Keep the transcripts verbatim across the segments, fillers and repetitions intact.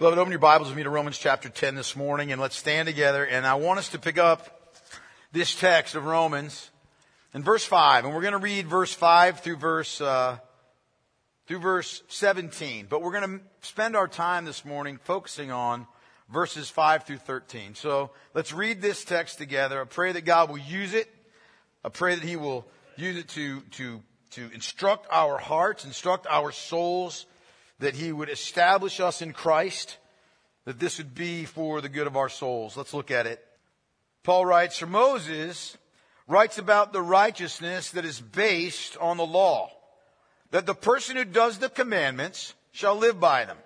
Beloved, open your Bibles with me to Romans chapter ten this morning, and let's stand together. And I want us to pick up this text of Romans in verse five, and we're going to read verse five through verse uh, through verse seventeen. But we're going to spend our time this morning focusing on verses five through thirteen. So let's read this text together. I pray that God will use it. I pray that He will use it to to to instruct our hearts, instruct our souls, that He would establish us in Christ, that this would be for the good of our souls. Let's look at it. Paul writes, "For Moses writes about the righteousness that is based on the law, that the person who does the commandments shall live by them.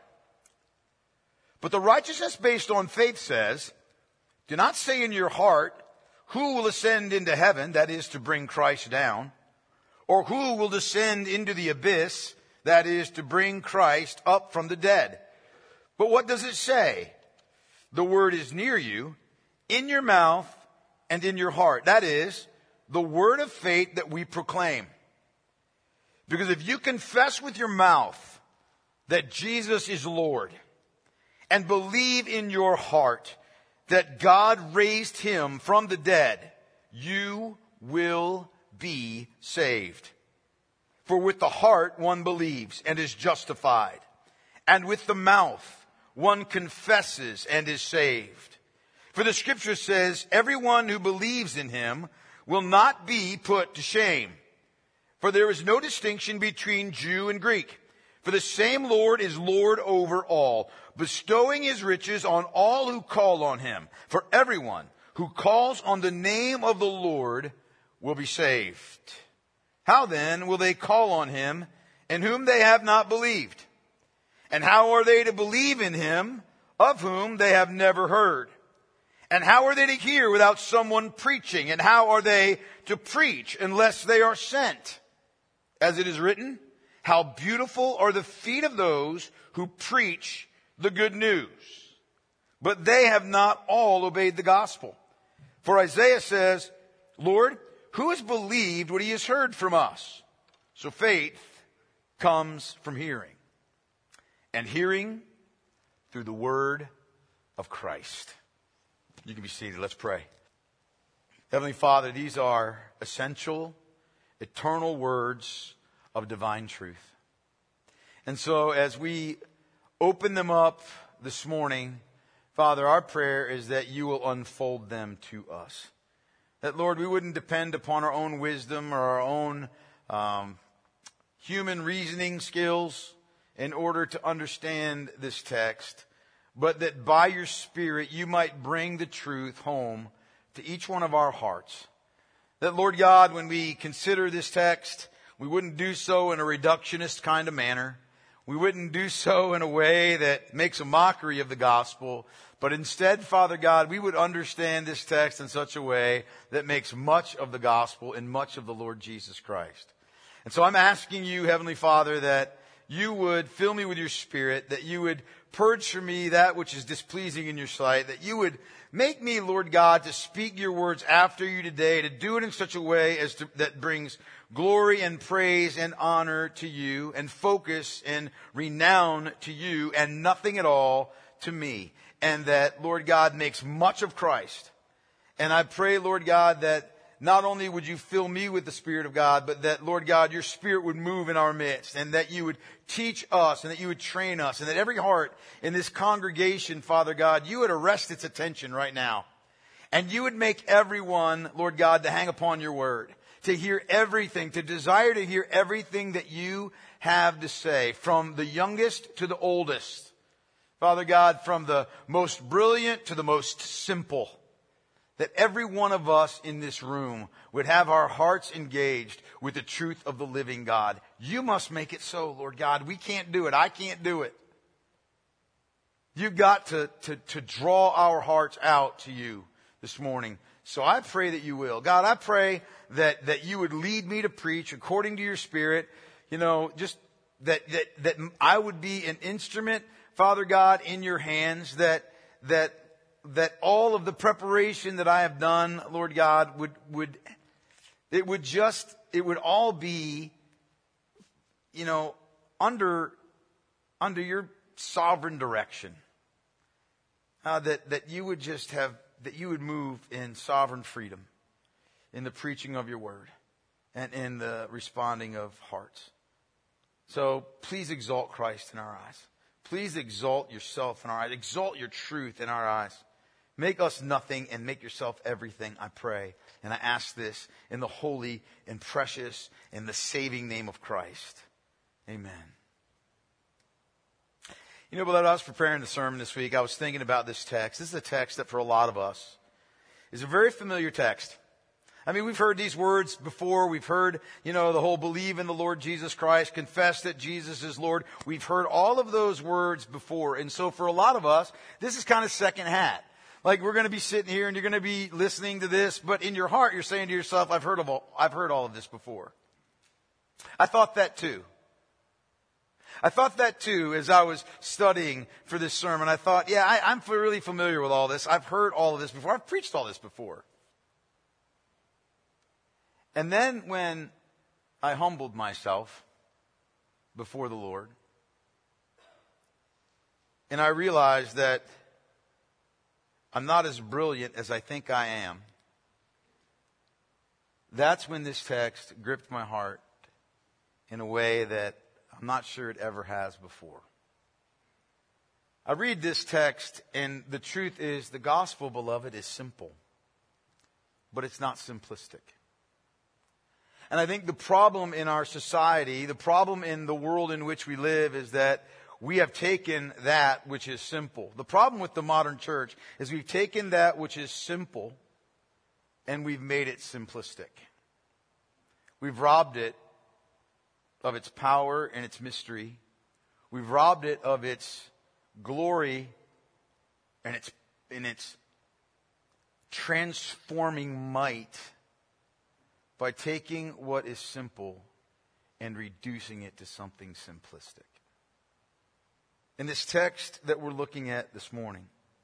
But the righteousness based on faith says, do not say in your heart, who will ascend into heaven, that is to bring Christ down, or who will descend into the abyss, that is to bring Christ up from the dead. But what does it say? The word is near you, in your mouth and in your heart. That is, the word of faith that we proclaim. Because if you confess with your mouth that Jesus is Lord, and believe in your heart that God raised Him from the dead, you will be saved. For with the heart one believes and is justified, and with the mouth one confesses and is saved. For the scripture says, everyone who believes in Him will not be put to shame. For there is no distinction between Jew and Greek. For the same Lord is Lord over all, bestowing His riches on all who call on Him. For everyone who calls on the name of the Lord will be saved. How then will they call on Him in whom they have not believed? And how are they to believe in Him of whom they have never heard? And how are they to hear without someone preaching? And how are they to preach unless they are sent? As it is written, how beautiful are the feet of those who preach the good news. But they have not all obeyed the gospel. For Isaiah says, Lord, who has believed what he has heard from us? So faith comes from hearing, and hearing through the word of Christ." You can be seated. Let's pray. Heavenly Father, these are essential, eternal words of divine truth. And so as we open them up this morning, Father, our prayer is that you will unfold them to us. That, Lord, we wouldn't depend upon our own wisdom or our own um, human reasoning skills in order to understand this text, but that by your Spirit you might bring the truth home to each one of our hearts. That, Lord God, when we consider this text, we wouldn't do so in a reductionist kind of manner. We wouldn't do so in a way that makes a mockery of the gospel. But instead, Father God, we would understand this text in such a way that makes much of the gospel and much of the Lord Jesus Christ. And so I'm asking you, Heavenly Father, that you would fill me with your Spirit, that you would purge from me that which is displeasing in your sight, that you would make me, Lord God, to speak your words after you today, to do it in such a way as to, that brings glory and praise and honor to you, and focus and renown to you, and nothing at all to me. And that, Lord God, makes much of Christ. And I pray, Lord God, that not only would you fill me with the Spirit of God, but that, Lord God, your Spirit would move in our midst, and that you would teach us, and that you would train us, and that every heart in this congregation, Father God, you would arrest its attention right now. And you would make everyone, Lord God, to hang upon your word, to hear everything, to desire to hear everything that you have to say, from the youngest to the oldest. Father God, from the most brilliant to the most simple, that every one of us in this room would have our hearts engaged with the truth of the living God. You must make it so, Lord God. We can't do it. I can't do it. You've got to, to, to draw our hearts out to you this morning. So I pray that you will. God, I pray that, that you would lead me to preach according to your Spirit. You know, just that, that, that I would be an instrument, Father God, in your hands, that, that, that all of the preparation that I have done, Lord God, would, would, it would just, it would all be, you know, under, under your sovereign direction. uh, that, that you would just have, that you would move in sovereign freedom in the preaching of your word and in the responding of hearts. So please exalt Christ in our eyes. Please exalt yourself in our eyes. Exalt your truth in our eyes. Make us nothing and make yourself everything, I pray. And I ask this in the holy and precious and the saving name of Christ. Amen. You know, beloved, I was preparing the sermon this week. I was thinking about this text. This is a text that for a lot of us is a very familiar text. I mean, we've heard these words before. We've heard, you know, the whole believe in the Lord Jesus Christ, confess that Jesus is Lord. We've heard all of those words before. And so for a lot of us, this is kind of second hat. Like we're going to be sitting here and you're going to be listening to this, but in your heart you're saying to yourself, I've heard of all, I've heard all of this before. I thought that too. I thought that too as I was studying for this sermon. I thought, yeah, I, I'm really familiar with all this. I've heard all of this before. I've preached all this before. And then when I humbled myself before the Lord, and I realized that I'm not as brilliant as I think I am, that's when this text gripped my heart in a way that I'm not sure it ever has before. I read this text, and the truth is the gospel, beloved, is simple, but it's not simplistic. And I think the problem in our society, the problem in the world in which we live is that we have taken that which is simple. The problem with the modern church is we've taken that which is simple and we've made it simplistic. We've robbed it of its power and its mystery. We've robbed it of its glory and its, in its transforming might by taking what is simple and reducing it to something simplistic. In this text that we're looking at this morning,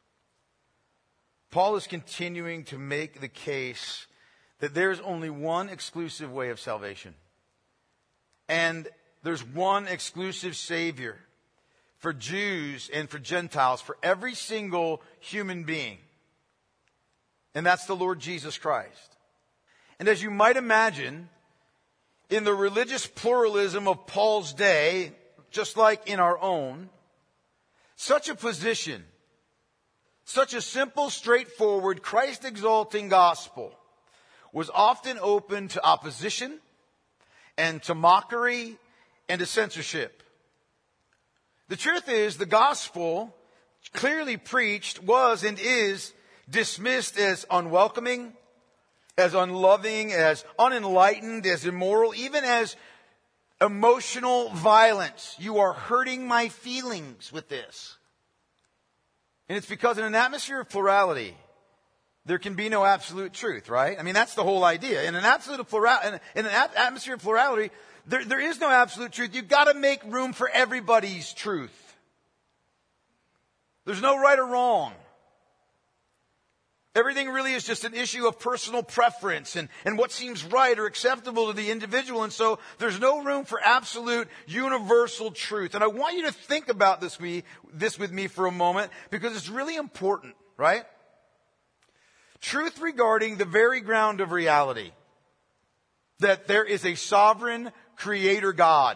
Paul is continuing to make the case that there's only one exclusive way of salvation. And there's one exclusive Savior for Jews and for Gentiles, for every single human being. And that's the Lord Jesus Christ. And as you might imagine, in the religious pluralism of Paul's day, just like in our own, such a position, such a simple, straightforward, Christ-exalting gospel was often open to opposition and to mockery and to censorship. The truth is, the gospel, clearly preached, was and is dismissed as unwelcoming, as unloving, as unenlightened, as immoral, even as emotional violence. You are hurting my feelings with this. And it's because in an atmosphere of plurality, there can be no absolute truth, right? I mean, that's the whole idea. In an absolute plural, in, in an atmosphere of plurality, there, there is no absolute truth. You've got to make room for everybody's truth. There's no right or wrong. Everything really is just an issue of personal preference and, and what seems right or acceptable to the individual. And so there's no room for absolute universal truth. And I want you to think about this, we, this with me for a moment because it's really important, right? Truth regarding the very ground of reality. That there is a sovereign creator God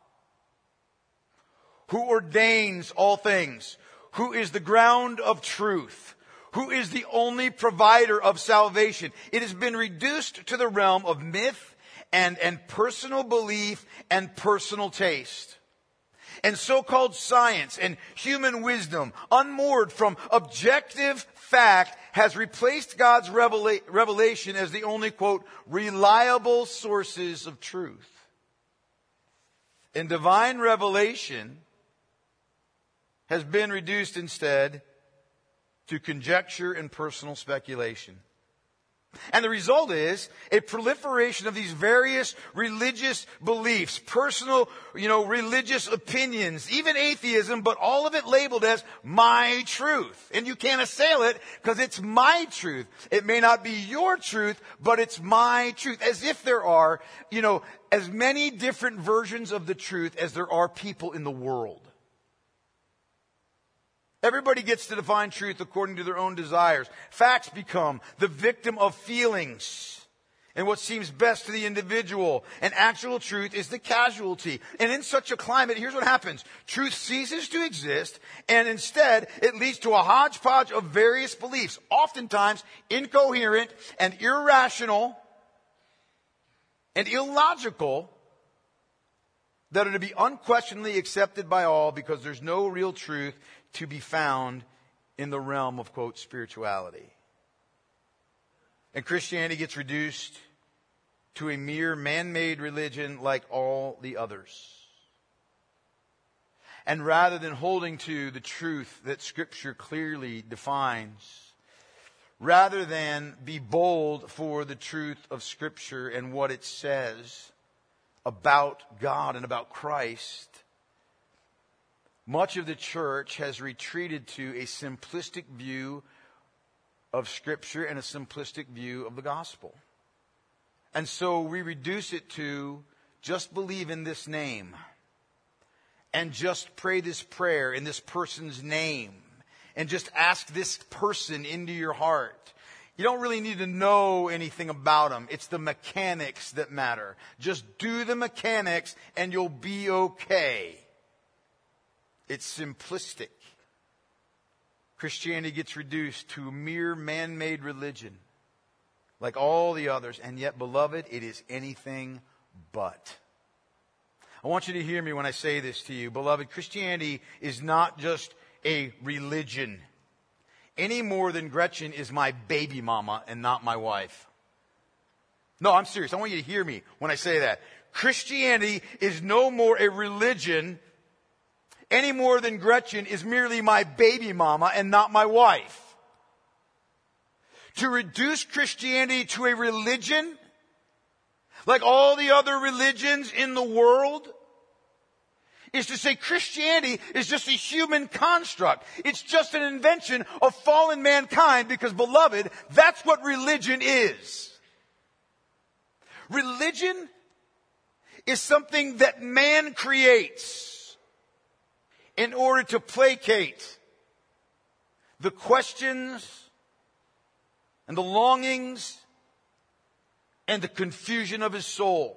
who ordains all things, who is the ground of truth, who is the only provider of salvation. It has been reduced to the realm of myth and, and personal belief and personal taste. And so-called science and human wisdom, unmoored from objective fact, has replaced God's revela- revelation as the only, quote, reliable sources of truth. And divine revelation has been reduced instead to conjecture and personal speculation. And the result is a proliferation of these various religious beliefs, personal, you know, religious opinions, even atheism, but all of it labeled as my truth. And you can't assail it because it's my truth. It may not be your truth, but it's my truth. As if there are, you know, as many different versions of the truth as there are people in the world. Everybody gets to define truth according to their own desires. Facts become the victim of feelings and what seems best to the individual. And actual truth is the casualty. And in such a climate, here's what happens. Truth ceases to exist, and instead it leads to a hodgepodge of various beliefs, oftentimes incoherent and irrational and illogical, that are to be unquestionably accepted by all because there's no real truth to be found in the realm of, quote, spirituality. And Christianity gets reduced to a mere man-made religion like all the others. And rather than holding to the truth that Scripture clearly defines, rather than be bold for the truth of Scripture and what it says about God and about Christ, much of the church has retreated to a simplistic view of Scripture and a simplistic view of the gospel. And so we reduce it to just believe in this name and just pray this prayer in this person's name and just ask this person into your heart. You don't really need to know anything about them. It's the mechanics that matter. Just do the mechanics and you'll be okay. It's simplistic. Christianity gets reduced to a mere man-made religion, like all the others, and yet, beloved, it is anything but. I want you to hear me when I say this to you. Beloved, Christianity is not just a religion, any more than Gretchen is my baby mama and not my wife. No, I'm serious. I want you to hear me when I say that. Christianity is no more a religion any more than Gretchen is merely my baby mama and not my wife. To reduce Christianity to a religion, like all the other religions in the world, is to say Christianity is just a human construct. It's just an invention of fallen mankind because, beloved, that's what religion is. Religion is something that man creates in order to placate the questions and the longings and the confusion of his soul.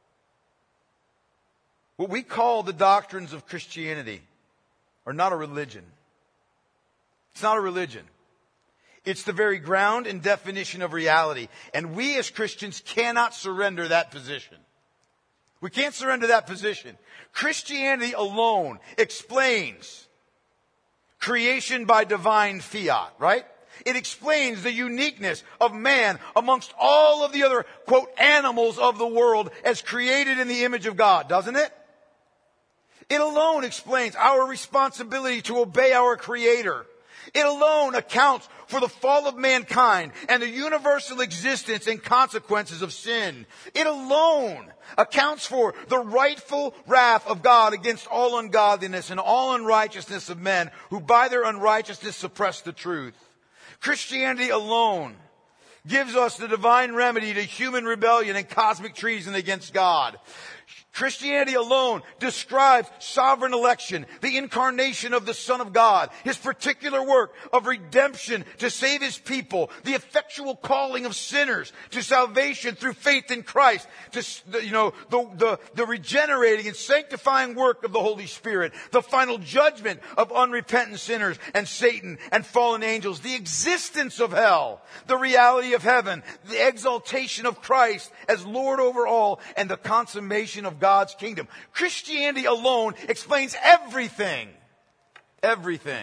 What we call the doctrines of Christianity are not a religion. It's not a religion. It's the very ground and definition of reality. And we as Christians cannot surrender that position. We can't surrender that position. Christianity alone explains creation by divine fiat, right? It explains the uniqueness of man amongst all of the other, quote, animals of the world as created in the image of God, doesn't it? It alone explains our responsibility to obey our Creator. It alone accounts for the fall of mankind and the universal existence and consequences of sin. It alone accounts for the rightful wrath of God against all ungodliness and all unrighteousness of men who by their unrighteousness suppress the truth. Christianity alone gives us the divine remedy to human rebellion and cosmic treason against God. Christianity alone describes sovereign election, the incarnation of the Son of God, His particular work of redemption to save His people, the effectual calling of sinners to salvation through faith in Christ, to, you know, the, the, the regenerating and sanctifying work of the Holy Spirit, the final judgment of unrepentant sinners and Satan and fallen angels, the existence of hell, the reality of heaven, the exaltation of Christ as Lord over all, and the consummation of God's kingdom. Christianity alone explains everything. Everything.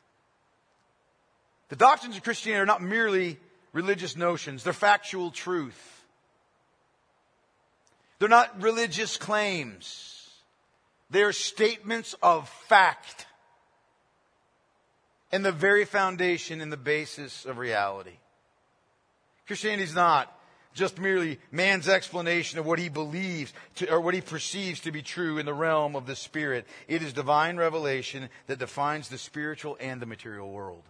The doctrines of Christianity are not merely religious notions. They're factual truth. They're not religious claims. They're statements of fact and the very foundation and the basis of reality. Christianity is not just merely man's explanation of what he believes to, or what he perceives to be true in the realm of the Spirit. It is divine revelation that defines the spiritual and the material world.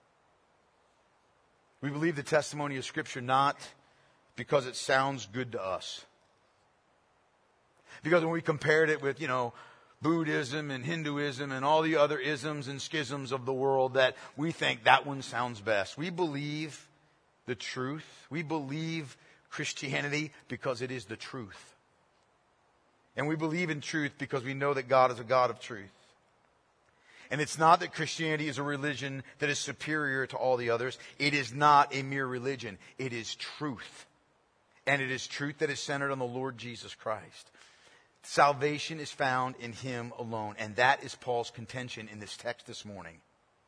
We believe the testimony of Scripture not because it sounds good to us. Because when we compared it with, you know, Buddhism and Hinduism and all the other isms and schisms of the world that we think that one sounds best. We believe the truth. We believe Christianity because it is the truth. And we believe in truth because we know that God is a God of truth. And it's not that Christianity is a religion that is superior to all the others. It is not a mere religion. It is truth. And it is truth that is centered on the Lord Jesus Christ. Salvation is found in Him alone. And that is Paul's contention in this text this morning.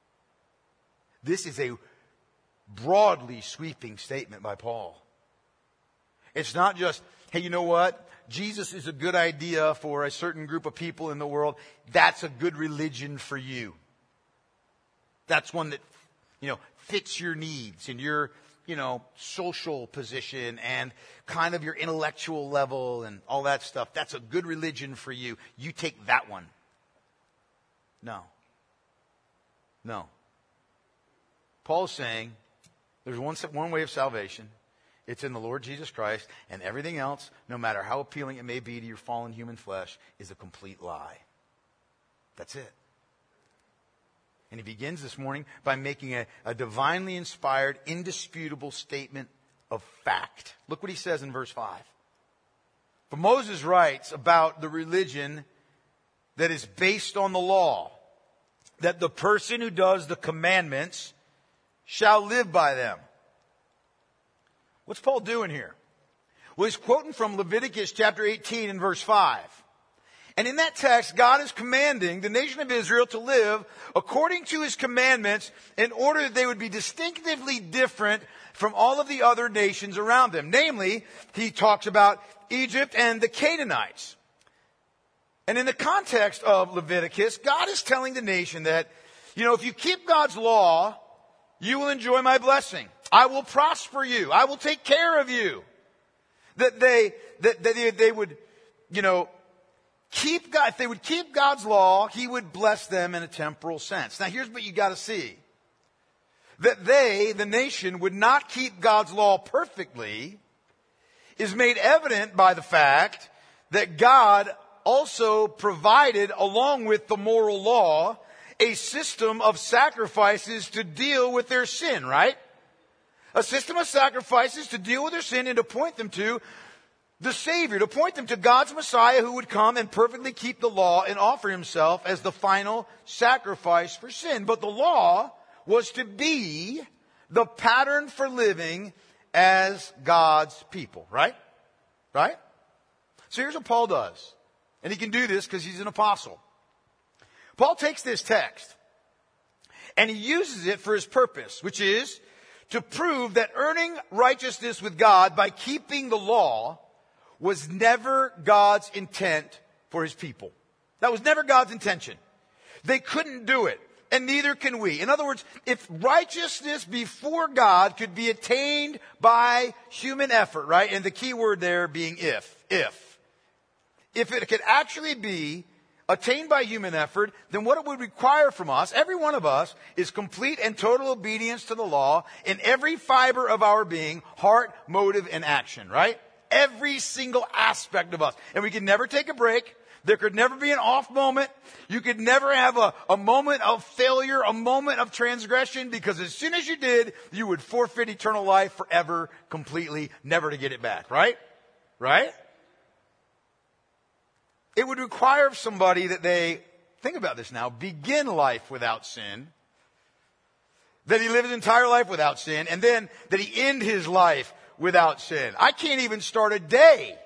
This is a broadly sweeping statement by Paul. It's not just, hey, you know what? Jesus is a good idea for a certain group of people in the world. That's a good religion for you. That's one that, you know, fits your needs and your, you know, social position and kind of your intellectual level and all that stuff. That's a good religion for you. You take that one. No. No. Paul's saying there's one, one way of salvation. It's in the Lord Jesus Christ, and everything else, no matter how appealing it may be to your fallen human flesh, is a complete lie. That's it. And he begins this morning by making a, a divinely inspired, indisputable statement of fact. Look what he says in verse five. For Moses writes about the religion that is based on the law, that the person who does the commandments shall live by them. What's Paul doing here? Well, he's quoting from Leviticus chapter eighteen and verse five. And in that text, God is commanding the nation of Israel to live according to His commandments in order that they would be distinctively different from all of the other nations around them. Namely, he talks about Egypt and the Canaanites. And in the context of Leviticus, God is telling the nation that, you know, if you keep God's law, you will enjoy my blessing. I will prosper you. I will take care of you. That they, that, that they, they would, you know, keep God, if they would keep God's law, He would bless them in a temporal sense. Now here's what you got to see. That they, the nation, would not keep God's law perfectly is made evident by the fact that God also provided, along with the moral law, a system of sacrifices to deal with their sin, right? A system of sacrifices to deal with their sin and to point them to the Savior, to point them to God's Messiah who would come and perfectly keep the law and offer Himself as the final sacrifice for sin. But the law was to be the pattern for living as God's people, right? Right? So here's what Paul does. And he can do this because he's an apostle. Paul takes this text and he uses it for his purpose, which is to prove that earning righteousness with God by keeping the law was never God's intent for His people. That was never God's intention. They couldn't do it, and neither can we. In other words, if righteousness before God could be attained by human effort, right? And the key word there being if, if. If it could actually be attained by human effort, then what it would require from us, every one of us, is complete and total obedience to the law in every fiber of our being, heart, motive, and action, right? Every single aspect of us. And we could never take a break. There could never be an off moment. You could never have a, a moment of failure, a moment of transgression, because as soon as you did, you would forfeit eternal life forever, completely, never to get it back, right? Right? It would require of somebody that they, think about this now, begin life without sin, that he live his entire life without sin, and then that he end his life without sin. I can't even start a day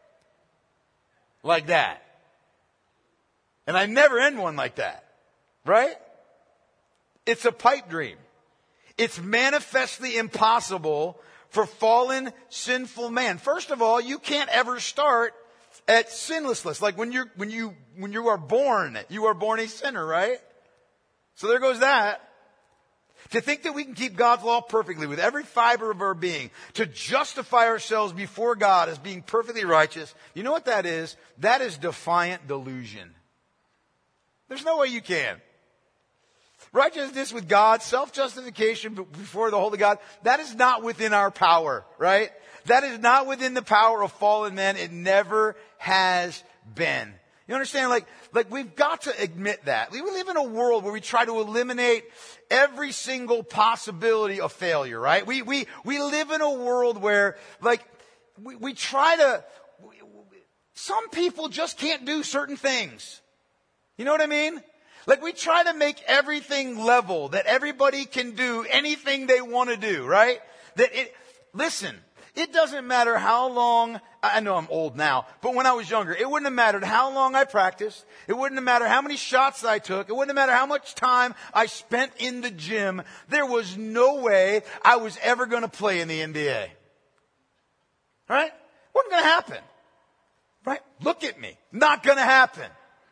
like that. And I never end one like that. Right? It's a pipe dream. It's manifestly impossible for fallen, sinful man. First of all, you can't ever start at sinlessness. Like when you're, when you, when you are born, you are born a sinner, right? So there goes that. To think that we can keep God's law perfectly with every fiber of our being, to justify ourselves before God as being perfectly righteous, you know what that is? That is defiant delusion. There's no way you can. Righteousness with God, self-justification before the holy God, that is not within our power, right? That is not within the power of fallen men. It never has been. You understand? Like, like we've got to admit that. We live in a world where we try to eliminate every single possibility of failure, right? We, we, we live in a world where, like, we, we try to, we, we, some people just can't do certain things. You know what I mean? Like we try to make everything level, that everybody can do anything they want to do, right? That it, listen, it doesn't matter how long, I know I'm old now, but when I was younger, it wouldn't have mattered how long I practiced. It wouldn't have mattered how many shots I took. It wouldn't have mattered how much time I spent in the gym. There was no way I was ever going to play in the N B A. Right? Wasn't going to happen. Right? Look at me. Not going to happen.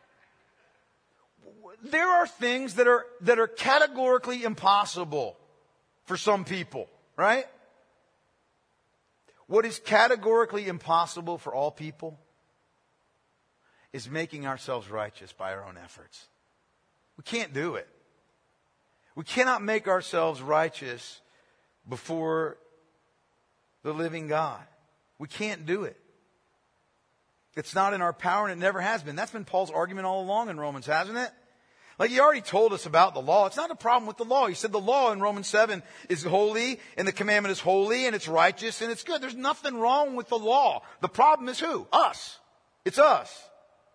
There are things that are, that are categorically impossible for some people. Right? What is categorically impossible for all people is making ourselves righteous by our own efforts. We can't do it. We cannot make ourselves righteous before the living God. We can't do it. It's not in our power, and it never has been. That's been Paul's argument all along in Romans, hasn't it? Like he already told us about the law. It's not a problem with the law. He said the law in Romans seven is holy, and the commandment is holy, and it's righteous, and it's good. There's nothing wrong with the law. The problem is who? Us. It's us.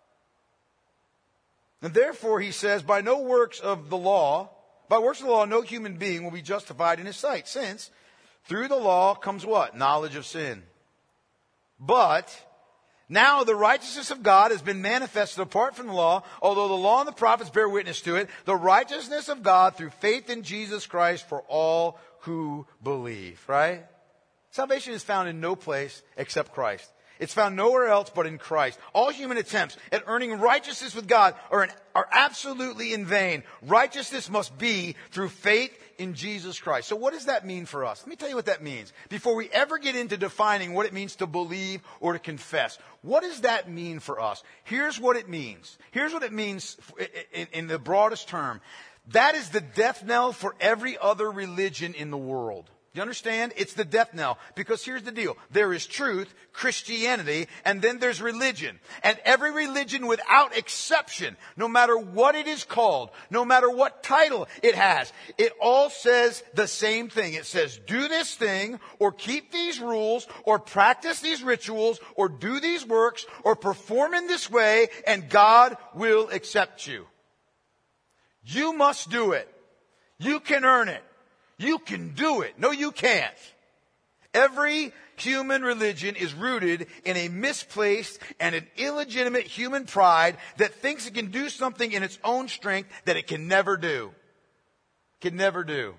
And therefore, he says, by no works of the law, by works of the law, no human being will be justified in his sight, since through the law comes what? Knowledge of sin. But now the righteousness of God has been manifested apart from the law, although the law and the prophets bear witness to it, the righteousness of God through faith in Jesus Christ for all who believe, right? Salvation is found in no place except Christ. It's found nowhere else but in Christ. All human attempts at earning righteousness with God are, an, are absolutely in vain. Righteousness must be through faith in Jesus Christ. So what does that mean for us? Let me tell you what that means. Before we ever get into defining what it means to believe or to confess, what does that mean for us? Here's what it means. Here's what it means in, in the broadest term. That is the death knell for every other religion in the world. You understand? It's the death knell. Because here's the deal. There is truth, Christianity, and then there's religion. And every religion without exception, no matter what it is called, no matter what title it has, it all says the same thing. It says, do this thing, or keep these rules, or practice these rituals, or do these works, or perform in this way, and God will accept you. You must do it. You can earn it. You can do it. No, you can't. Every human religion is rooted in a misplaced and an illegitimate human pride that thinks it can do something in its own strength that it can never do. Can never do.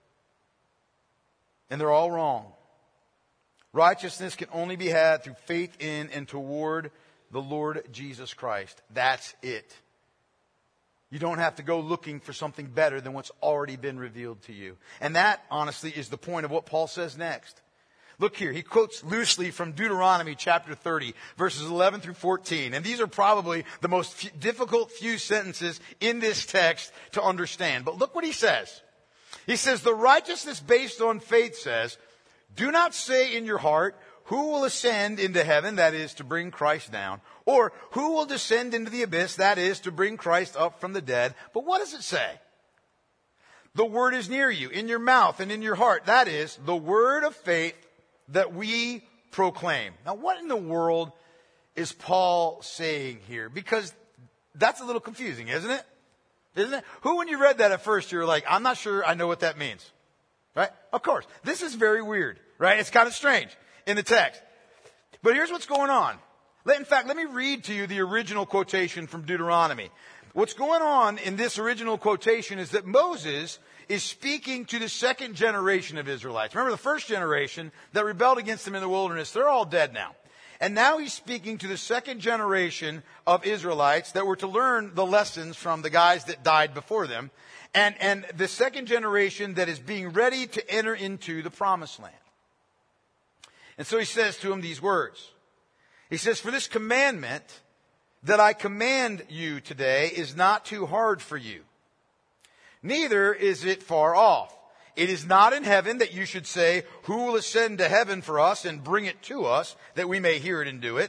And they're all wrong. Righteousness can only be had through faith in and toward the Lord Jesus Christ. That's it. You don't have to go looking for something better than what's already been revealed to you. And that, honestly, is the point of what Paul says next. Look here. He quotes loosely from Deuteronomy chapter thirty, verses eleven through fourteen. And these are probably the most f- difficult few sentences in this text to understand. But look what he says. He says, the righteousness based on faith says, do not say in your heart, who will ascend into heaven, that is, to bring Christ down? Or who will descend into the abyss, that is, to bring Christ up from the dead? But what does it say? The word is near you, in your mouth and in your heart. That is, the word of faith that we proclaim. Now, what in the world is Paul saying here? Because that's a little confusing, isn't it? Isn't it? Who, when you read that at first, you're like, I'm not sure I know what that means. Right? Of course. This is very weird, right? It's kind of strange in the text. But here's what's going on. In fact, let me read to you the original quotation from Deuteronomy. What's going on in this original quotation is that Moses is speaking to the second generation of Israelites. Remember the first generation that rebelled against him in the wilderness, they're all dead now. And now he's speaking to the second generation of Israelites that were to learn the lessons from the guys that died before them. And, and the second generation that is being ready to enter into the promised land. And so he says to them these words. He says, for this commandment that I command you today is not too hard for you. Neither is it far off. It is not in heaven that you should say, who will ascend to heaven for us and bring it to us that we may hear it and do it?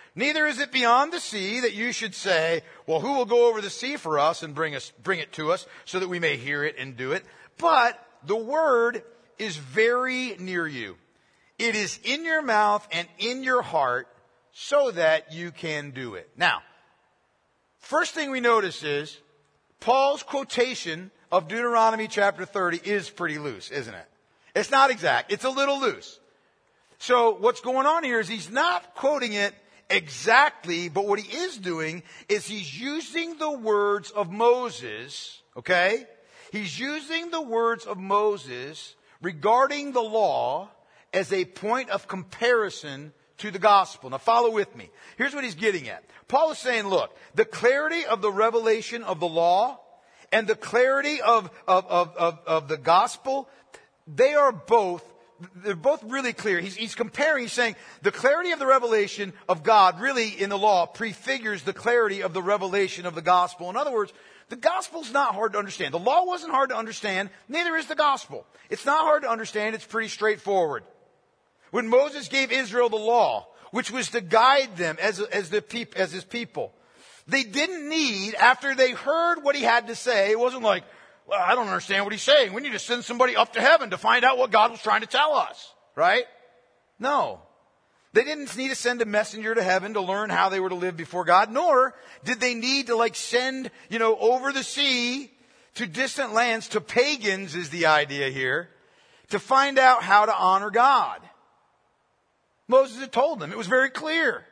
Neither is it beyond the sea that you should say, well, who will go over the sea for us and bring us, bring it to us so that we may hear it and do it? But the word is very near you. It is in your mouth and in your heart so that you can do it. Now, first thing we notice is Paul's quotation of Deuteronomy chapter thirty is pretty loose, isn't it? It's not exact. It's a little loose. So what's going on here is he's not quoting it exactly, but what he is doing is he's using the words of Moses, okay? He's using the words of Moses regarding the law as a point of comparison to the gospel. Now follow with me. Here's what he's getting at. Paul is saying, look, the clarity of the revelation of the law and the clarity of, of, of, of, of the gospel, they are both They're both really clear. He's, he's comparing, he's saying the clarity of the revelation of God really in the law prefigures the clarity of the revelation of the gospel. In other words, the gospel's not hard to understand. The law wasn't hard to understand, neither is the gospel. It's not hard to understand, it's pretty straightforward. When Moses gave Israel the law, which was to guide them as, as, the peop, as his people, they didn't need, after they heard what he had to say, it wasn't like, well, I don't understand what he's saying. We need to send somebody up to heaven to find out what God was trying to tell us. Right? No. They didn't need to send a messenger to heaven to learn how they were to live before God, nor did they need to like send, you know, over the sea to distant lands, to pagans is the idea here, to find out how to honor God. Moses had told them. It was very clear.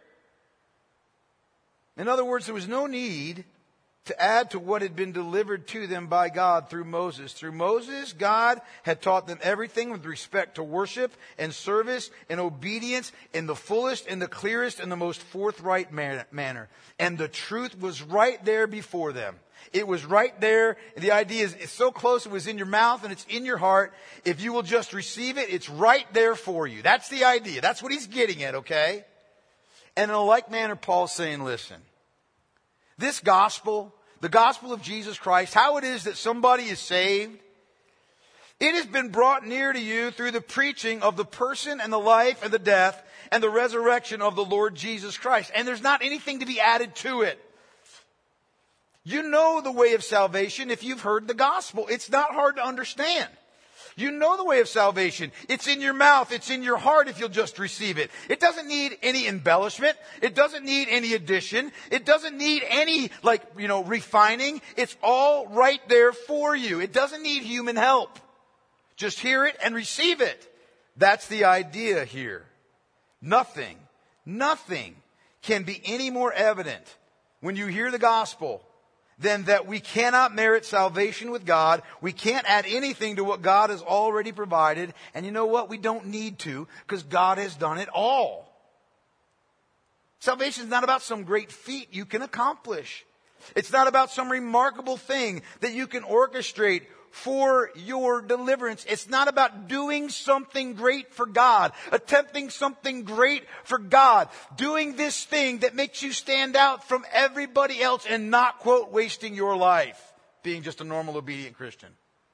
In other words, there was no need to add to what had been delivered to them by God through Moses. Through Moses, God had taught them everything with respect to worship and service and obedience in the fullest and the clearest and the most forthright manner. And the truth was right there before them. It was right there. The idea is it's so close it was in your mouth and it's in your heart. If you will just receive it, it's right there for you. That's the idea. That's what he's getting at, okay? And in a like manner, Paul's saying, listen, this gospel, the gospel of Jesus Christ, how it is that somebody is saved, it has been brought near to you through the preaching of the person and the life and the death and the resurrection of the Lord Jesus Christ. And there's not anything to be added to it. You know the way of salvation if you've heard the gospel. It's not hard to understand. You know the way of salvation. It's in your mouth. It's in your heart if you'll just receive it. It doesn't need any embellishment. It doesn't need any addition. It doesn't need any, like, you know, refining. It's all right there for you. It doesn't need human help. Just hear it and receive it. That's the idea here. Nothing, nothing can be any more evident when you hear the gospel than that we cannot merit salvation with God. We can't add anything to what God has already provided. And you know what? We don't need to, because God has done it all. Salvation is not about some great feat you can accomplish. It's not about some remarkable thing that you can orchestrate for your deliverance. It's not about doing something great for God, attempting something great for God, doing this thing that makes you stand out from everybody else and not, quote, wasting your life being just a normal, obedient Christian.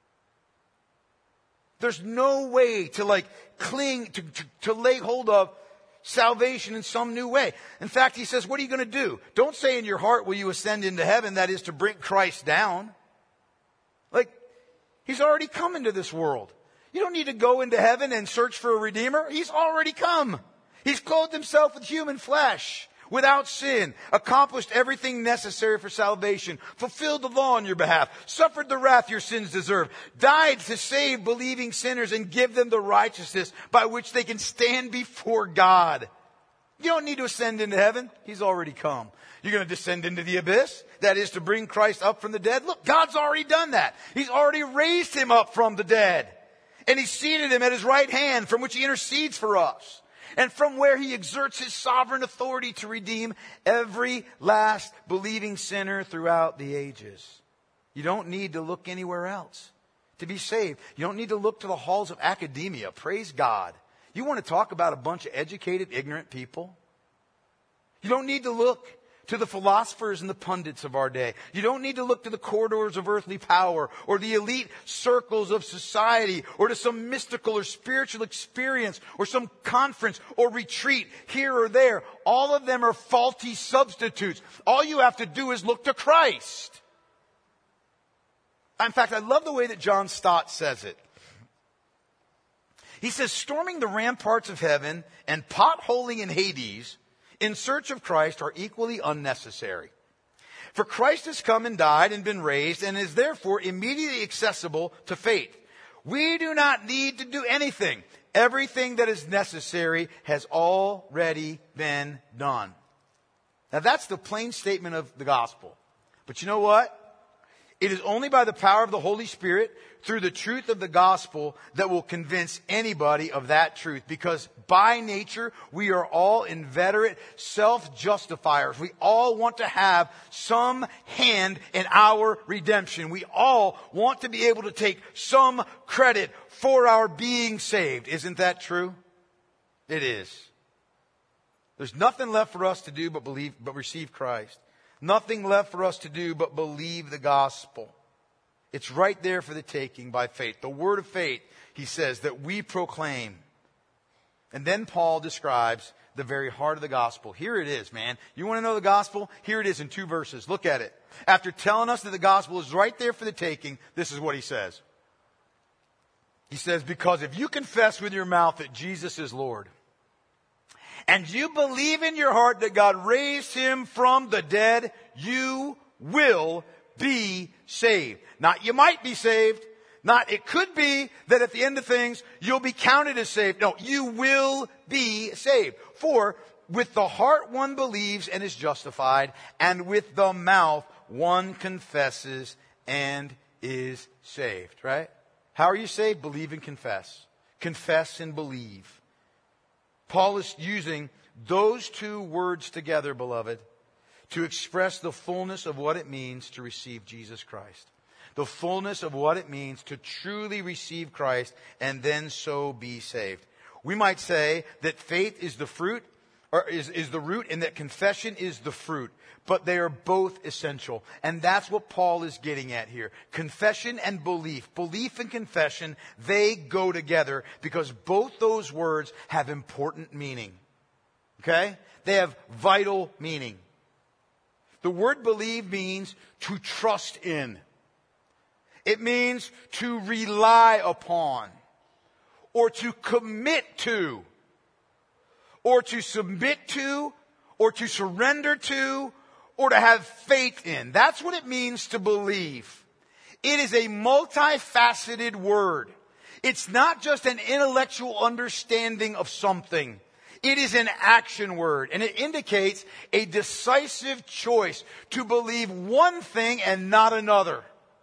There's no way to like cling, to, to, to lay hold of salvation in some new way. In fact, he says, what are you going to do? Don't say in your heart, will you ascend into heaven? That is to bring Christ down. Like, He's already come into this world. You don't need to go into heaven and search for a Redeemer. He's already come. He's clothed himself with human flesh, without sin, accomplished everything necessary for salvation, fulfilled the law on your behalf, suffered the wrath your sins deserve, died to save believing sinners and give them the righteousness by which they can stand before God. You don't need to ascend into heaven. He's already come. You're going to descend into the abyss. That is to bring Christ up from the dead. Look, God's already done that. He's already raised him up from the dead. And he's seated him at his right hand, from which he intercedes for us. And from where he exerts his sovereign authority to redeem every last believing sinner throughout the ages. You don't need to look anywhere else to be saved. You don't need to look to the halls of academia. Praise God. You want to talk about a bunch of educated, ignorant people? You don't need to look to the philosophers and the pundits of our day. You don't need to look to the corridors of earthly power or the elite circles of society or to some mystical or spiritual experience or some conference or retreat here or there. All of them are faulty substitutes. All you have to do is look to Christ. In fact, I love the way that John Stott says it. He says, storming the ramparts of heaven and potholing in Hades in search of Christ are equally unnecessary. For Christ has come and died and been raised and is therefore immediately accessible to faith. We do not need to do anything. Everything that is necessary has already been done. Now that's the plain statement of the gospel. But you know what? It is only by the power of the Holy Spirit, through the truth of the gospel, that will convince anybody of that truth. Because by nature, we are all inveterate self-justifiers. We all want to have some hand in our redemption. We all want to be able to take some credit for our being saved. Isn't that true? It is. There's nothing left for us to do but believe, but receive Christ. Nothing left for us to do but believe the gospel. It's right there for the taking by faith. The word of faith, he says, that we proclaim. And then Paul describes the very heart of the gospel. Here it is, man. You want to know the gospel? Here it is in two verses. Look at it. After telling us that the gospel is right there for the taking, this is what he says. He says, because if you confess with your mouth that Jesus is Lord, and you believe in your heart that God raised him from the dead, you will be saved. Not you might be saved. Not it could be that at the end of things you'll be counted as saved. No, you will be saved. For with the heart one believes and is justified, and with the mouth one confesses and is saved. Right? How are you saved? Believe and confess. Confess and believe. Paul is using those two words together, beloved, to express the fullness of what it means to receive Jesus Christ. The fullness of what it means to truly receive Christ and then so be saved. We might say that faith is the fruit, or is, is the root, and that confession is the fruit. But they are both essential. And that's what Paul is getting at here. Confession and belief. Belief and confession, they go together because both those words have important meaning. Okay? They have vital meaning. The word believe means to trust in. It means to rely upon. Or to commit to. Or to submit to. Or to surrender to. Or to have faith in. That's what it means to believe. It is a multifaceted word. It's not just an intellectual understanding of something. It is an action word, and it indicates a decisive choice to believe one thing and not another.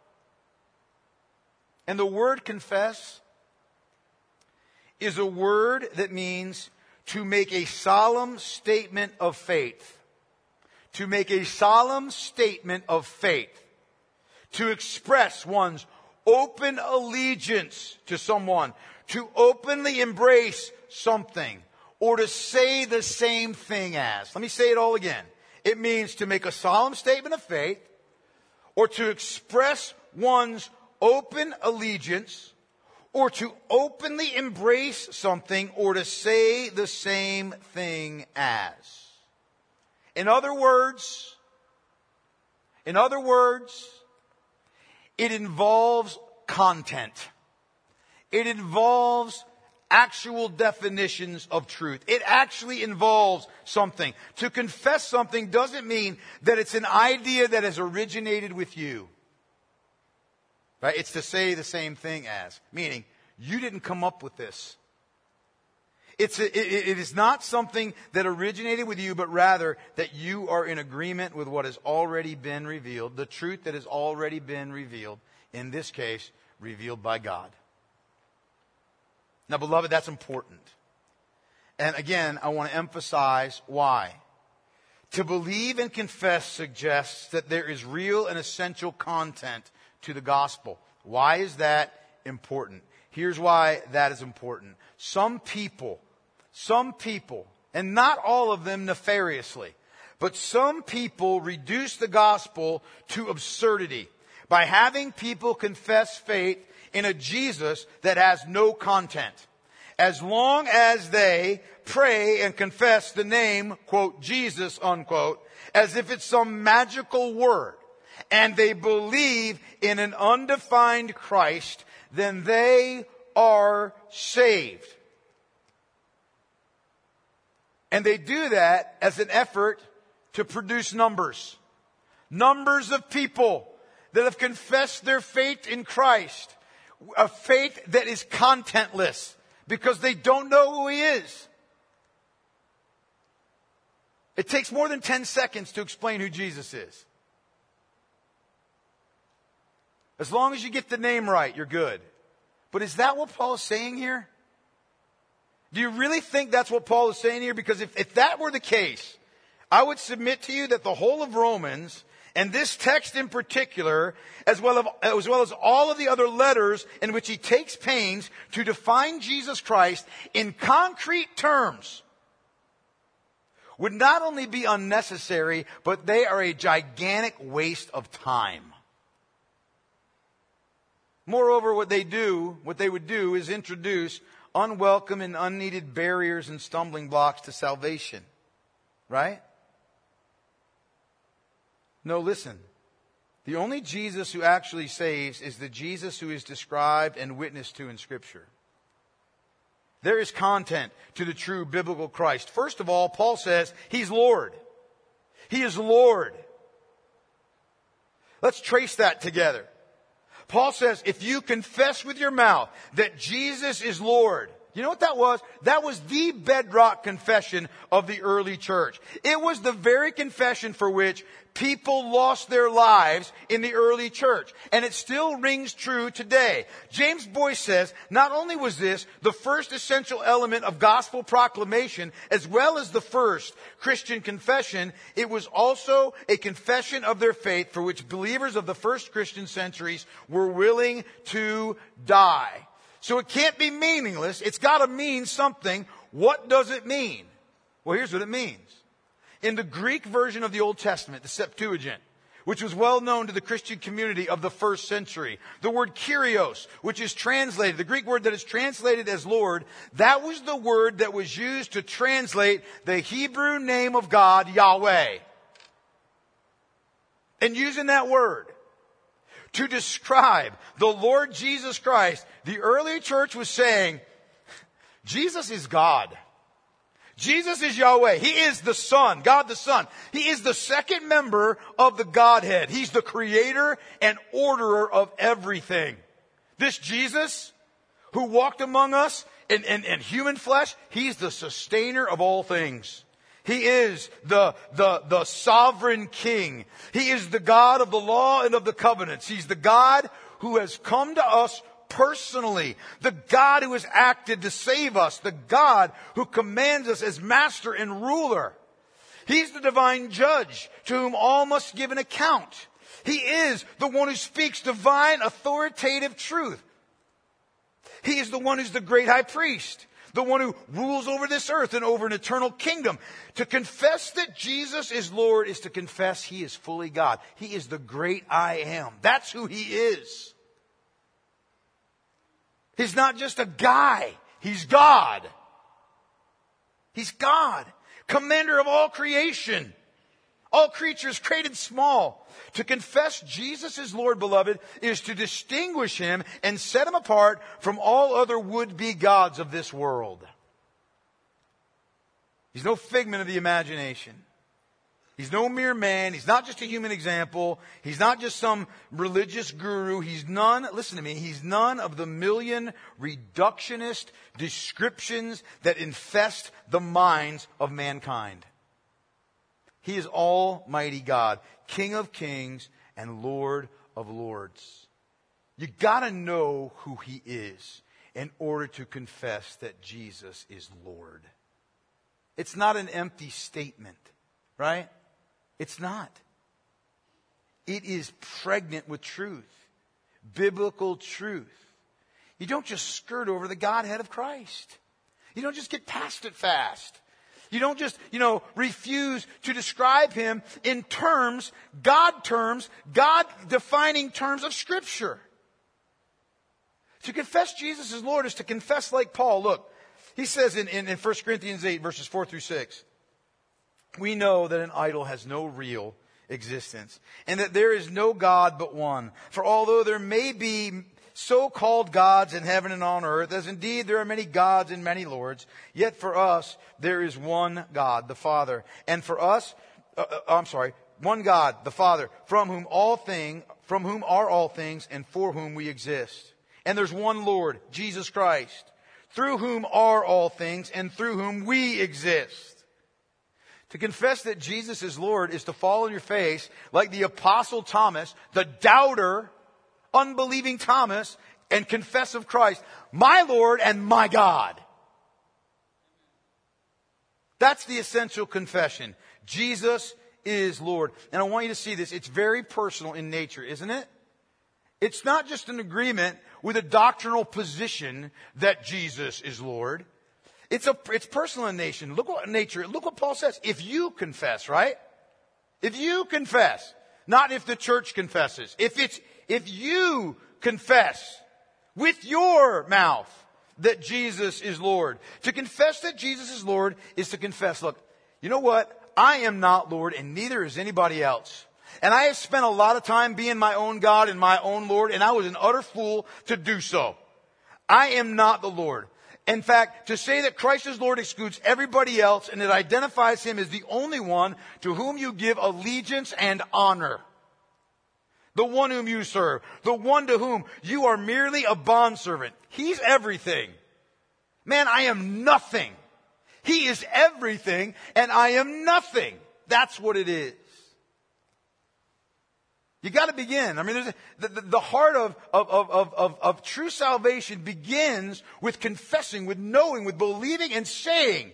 And the word confess is a word that means to make a solemn statement of faith. To make a solemn statement of faith. To express one's open allegiance to someone. To openly embrace something. Or to say the same thing as. Let me say it all again. It means to make a solemn statement of faith. Or to express one's open allegiance. Or to openly embrace something. Or to say the same thing as. In other words, in other words, it involves content. It involves actual definitions of truth. It actually involves something. To confess something doesn't mean that it's an idea that has originated with you. Right? It's to say the same thing as. Meaning, you didn't come up with this. It's a, it, it is not something that originated with you, but rather that you are in agreement with what has already been revealed, the truth that has already been revealed, in this case, revealed by God. Now, beloved, that's important. And again, I want to emphasize why. To believe and confess suggests that there is real and essential content to the gospel. Why is that important? Here's why that is important. Some people, some people, and not all of them nefariously, But some people reduce the gospel to absurdity by having people confess faith in a Jesus that has no content. As long as they pray and confess the name, quote, Jesus, unquote, as if it's some magical word, and they believe in an undefined Christ, then they are saved. And they do that as an effort to produce numbers. Numbers of people that have confessed their faith in Christ. A faith that is contentless because they don't know who He is. It takes more than ten seconds to explain who Jesus is. As long as you get the name right, you're good. But is that what Paul is saying here? Do you really think that's what Paul is saying here? Because if, if that were the case, I would submit to you that the whole of Romans, and this text in particular, as well, as, as well as all of the other letters in which he takes pains to define Jesus Christ in concrete terms, would not only be unnecessary, but they are a gigantic waste of time. Moreover, what they do, what they would do is introduce unwelcome and unneeded barriers and stumbling blocks to salvation. Right? No, listen. The only Jesus who actually saves is the Jesus who is described and witnessed to in Scripture. There is content to the true biblical Christ. First of all, Paul says He's Lord. He is Lord. Let's trace that together. Paul says, if you confess with your mouth that Jesus is Lord, you know what that was? That was the bedrock confession of the early church. It was the very confession for which people lost their lives in the early church. And it still rings true today. James Boyce says, not only was this the first essential element of gospel proclamation, as well as the first Christian confession, it was also a confession of their faith for which believers of the first Christian centuries were willing to die. So it can't be meaningless. It's got to mean something. What does it mean? Well, here's what it means. In the Greek version of the Old Testament, the Septuagint, which was well known to the Christian community of the first century, the word Kyrios, which is translated, the Greek word that is translated as Lord, that was the word that was used to translate the Hebrew name of God, Yahweh. And using that word to describe the Lord Jesus Christ, the early church was saying, Jesus is God. Jesus is Yahweh. He is the Son, God the Son. He is the second member of the Godhead. He's the creator and orderer of everything. This Jesus who walked among us in, in, in human flesh, He's the sustainer of all things. He is the, the, the sovereign King. He is the God of the law and of the covenants. He's the God who has come to us personally. The God who has acted to save us. The God who commands us as master and ruler. He's the divine judge to whom all must give an account. He is the one who speaks divine authoritative truth. He is the one who's the great high priest. The one who rules over this earth and over an eternal kingdom. To confess that Jesus is Lord is to confess He is fully God. He is the great I am. That's who He is. He's not just a guy. He's God. He's God. Commander of all creation. All creatures created small. To confess Jesus is Lord, beloved, is to distinguish Him and set Him apart from all other would-be gods of this world. He's no figment of the imagination. He's no mere man. He's not just a human example. He's not just some religious guru. He's none, listen to me, He's none of the million reductionist descriptions that infest the minds of mankind. He is Almighty God, King of kings and Lord of lords. You gotta know who He is in order to confess that Jesus is Lord. It's not an empty statement, right? It's not. It is pregnant with truth, biblical truth. You don't just skirt over the Godhead of Christ. You don't just get past it fast. You don't just, you know, refuse to describe him in terms, God terms, God-defining terms of Scripture. To confess Jesus as Lord is to confess like Paul. Look, he says in, in, in First Corinthians eight, verses four through six, we know that an idol has no real existence, and that there is no God but one. For although there may be so-called gods in heaven and on earth, as indeed there are many gods and many lords, yet for us there is one God, the Father. And for us, uh, I'm sorry, one God, the Father, from whom all thing, from whom are all things, and for whom we exist. And there's one Lord, Jesus Christ, through whom are all things, and through whom we exist. To confess that Jesus is Lord is to fall on your face like the Apostle Thomas, the doubter, unbelieving Thomas, and confess of Christ, my Lord and my God. That's the essential confession. Jesus is Lord. And I want you to see this. It's very personal in nature, isn't it? It's not just an agreement with a doctrinal position that Jesus is Lord. It's a, it's personal in nature. Look what nature, look what Paul says. If you confess, right? If you confess, not if the church confesses. If it's, if you confess with your mouth that Jesus is Lord. To confess that Jesus is Lord is to confess, look, you know what? I am not Lord, and neither is anybody else. And I have spent a lot of time being my own God and my own Lord, and I was an utter fool to do so. I am not the Lord. In fact, to say that Christ is Lord excludes everybody else, and it identifies him as the only one to whom you give allegiance and honor. The one whom you serve. The one to whom you are merely a bondservant. He's everything. Man, I am nothing. He is everything, and I am nothing. That's what it is. You got to begin. I mean, there's a, the, the, the heart of, of, of, of, of true salvation begins with confessing, with knowing, with believing and saying,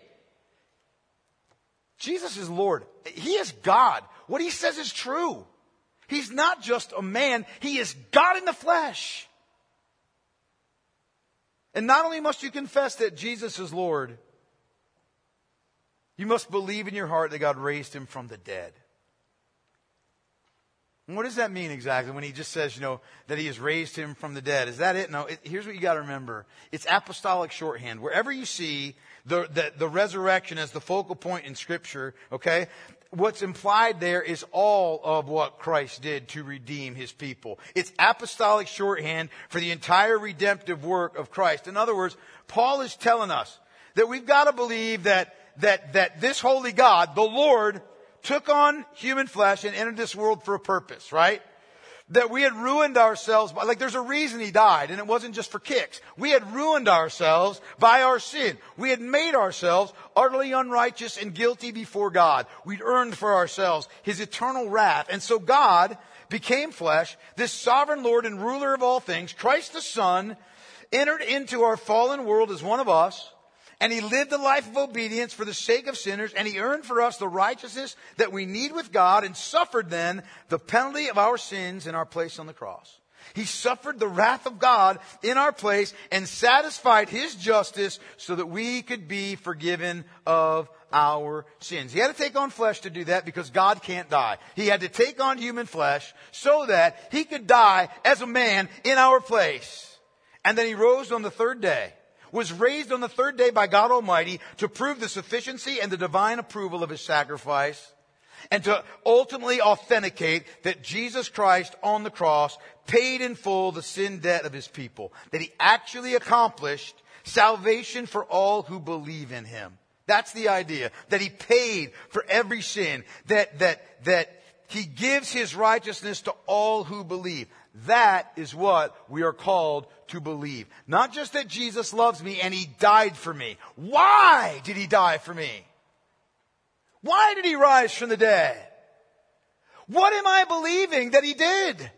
Jesus is Lord. He is God. What he says is true. He's not just a man. He is God in the flesh. And not only must you confess that Jesus is Lord, you must believe in your heart that God raised him from the dead. And what does that mean exactly when he just says, you know, that he has raised him from the dead? Is that it? No, it, here's what you got to remember. It's apostolic shorthand. Wherever you see the, the, the resurrection as the focal point in Scripture, okay, what's implied there is all of what Christ did to redeem his people. It's apostolic shorthand for the entire redemptive work of Christ. In other words, Paul is telling us that we've got to believe that, that, that this holy God, the Lord, took on human flesh and entered this world for a purpose, right? That we had ruined ourselves by, like there's a reason he died, and it wasn't just for kicks. We had ruined ourselves by our sin. We had made ourselves utterly unrighteous and guilty before God. We'd earned for ourselves his eternal wrath. And so God became flesh, this sovereign Lord and ruler of all things, Christ the Son, entered into our fallen world as one of us. And he lived a life of obedience for the sake of sinners, and he earned for us the righteousness that we need with God, and suffered then the penalty of our sins in our place on the cross. He suffered the wrath of God in our place and satisfied his justice so that we could be forgiven of our sins. He had to take on flesh to do that because God can't die. He had to take on human flesh so that he could die as a man in our place. And then he rose on the third day. Was raised on the third day by God Almighty to prove the sufficiency and the divine approval of his sacrifice, and to ultimately authenticate that Jesus Christ on the cross paid in full the sin debt of his people. That he actually accomplished salvation for all who believe in him. That's the idea. That he paid for every sin. That, that, that he gives his righteousness to all who believe. That is what we are called to believe. Not just that Jesus loves me and he died for me. Why did he die for me? Why did he rise from the dead? What am I believing that he did?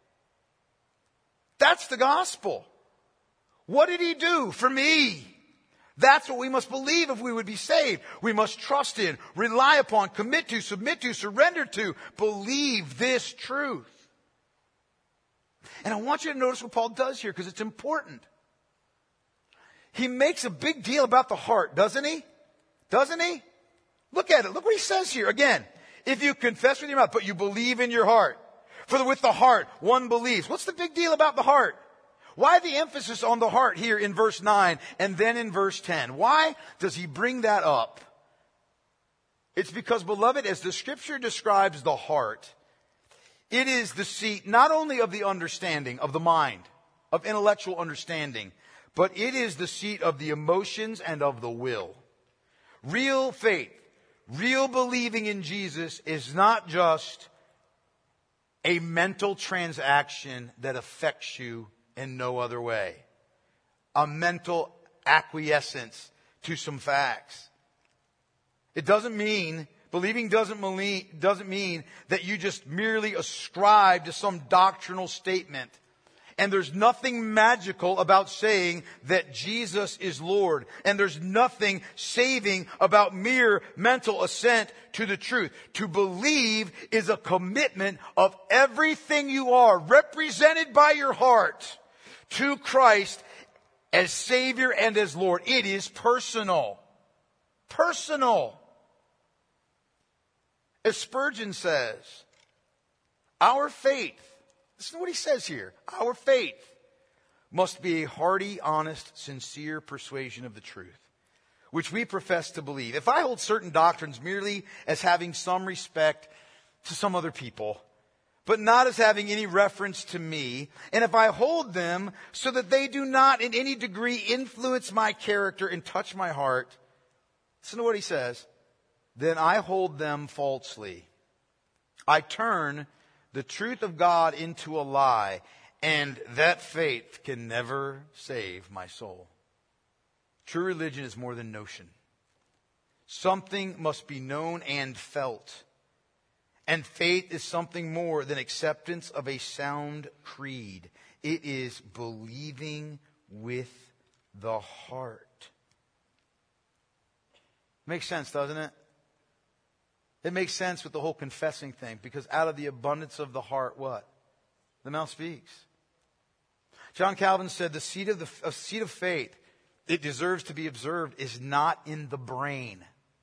That's the gospel. What did he do for me? That's what we must believe if we would be saved. We must trust in, rely upon, commit to, submit to, surrender to, believe this truth. And I want you to notice what Paul does here because it's important. He makes a big deal about the heart, doesn't he? Doesn't he? Look at it. Look what he says here. Again, if you confess with your mouth, but you believe in your heart. For the, with the heart, one believes. What's the big deal about the heart? Why the emphasis on the heart here in verse nine and then in verse ten? Why does he bring that up? It's because, beloved, as the scripture describes the heart, it is the seat not only of the understanding, of the mind, of intellectual understanding, but it is the seat of the emotions and of the will. Real faith, real believing in Jesus is not just a mental transaction that affects you in no other way. A mental acquiescence to some facts. It doesn't mean, believing doesn't mean, doesn't mean that you just merely ascribe to some doctrinal statement. And there's nothing magical about saying that Jesus is Lord. And there's nothing saving about mere mental assent to the truth. To believe is a commitment of everything you are, represented by your heart, to Christ as Savior and as Lord. It is personal. Personal. As Spurgeon says, our faith, listen to what he says here. Our faith must be a hearty, honest, sincere persuasion of the truth, which we profess to believe. If I hold certain doctrines merely as having some respect to some other people, but not as having any reference to me, and if I hold them so that they do not in any degree influence my character and touch my heart, listen to what he says, then I hold them falsely. I turn the truth of God into a lie, and that faith can never save my soul. True religion is more than notion. Something must be known and felt. And faith is something more than acceptance of a sound creed. It is believing with the heart. Makes sense, doesn't it? It makes sense with the whole confessing thing, because out of the abundance of the heart, what? The mouth speaks. John Calvin said the seat of the a seat of faith, it deserves to be observed, is not in the brain.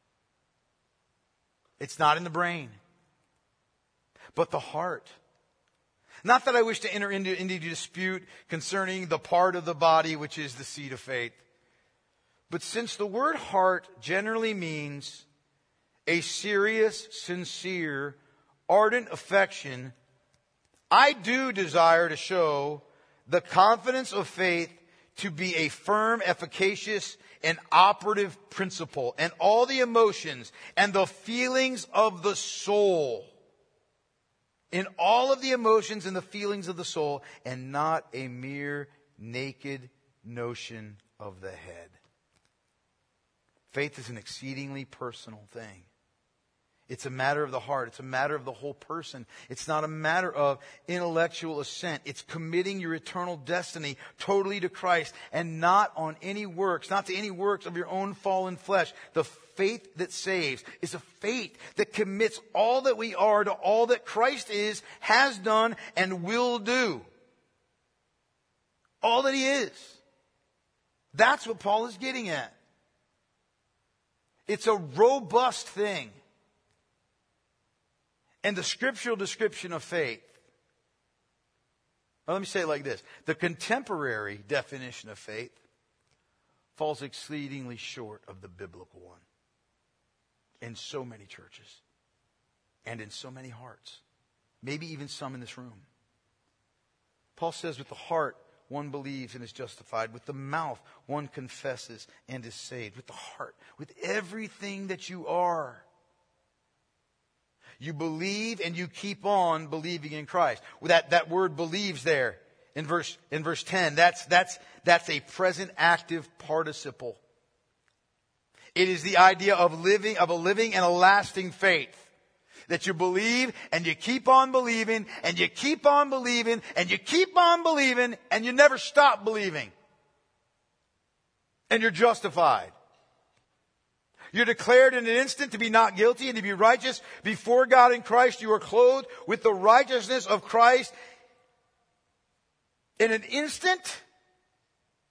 It's not in the brain, but the heart. Not that I wish to enter into any dispute concerning the part of the body which is the seat of faith. But since the word heart generally means a serious, sincere, ardent affection, I do desire to show the confidence of faith to be a firm, efficacious, and operative principle, and all the emotions and the feelings of the soul. In all of the emotions and the feelings of the soul, and not a mere naked notion of the head. Faith is an exceedingly personal thing. It's a matter of the heart. It's a matter of the whole person. It's not a matter of intellectual assent. It's committing your eternal destiny totally to Christ and not on any works, not to any works of your own fallen flesh. The faith that saves is a faith that commits all that we are to all that Christ is, has done, and will do. All that He is. That's what Paul is getting at. It's a robust thing. And the scriptural description of faith, well, let me say it like this. The contemporary definition of faith falls exceedingly short of the biblical one in so many churches and in so many hearts, maybe even some in this room. Paul says with the heart one believes and is justified. With the mouth one confesses and is saved. With the heart, with everything that you are. You believe and you keep on believing in Christ. That, that word believes there in verse, in verse ten. That's, that's, that's a present active participle. It is the idea of living, of a living and a lasting faith. That you believe and you keep on believing and you keep on believing and you keep on believing and you never stop believing. And you're justified. You're declared in an instant to be not guilty and to be righteous before God in Christ. You are clothed with the righteousness of Christ in an instant.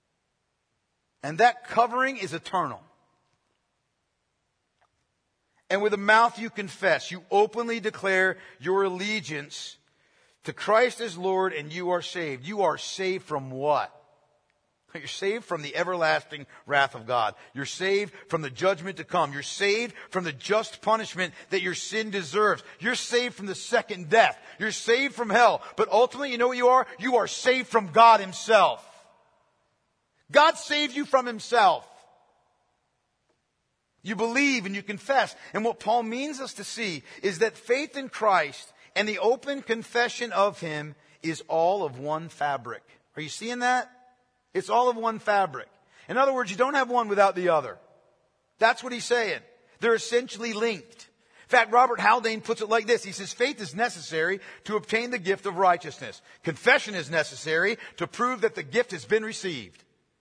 And that covering is eternal. and with the mouth you confess. You openly declare your allegiance to Christ as Lord, and you are saved. You are saved from what? You're saved from the everlasting wrath of God. You're saved from the judgment to come. You're saved from the just punishment that your sin deserves. You're saved from the second death. You're saved from hell. But ultimately, you know what you are? You are saved from God Himself. God saved you from Himself. You believe and you confess. And what Paul means us to see is that faith in Christ and the open confession of Him is all of one fabric. Are you seeing that? It's all of one fabric. In other words, you don't have one without the other. That's what he's saying. They're essentially linked. In fact, Robert Haldane puts it like this. He says, faith is necessary to obtain the gift of righteousness. Confession is necessary to prove that the gift has been received.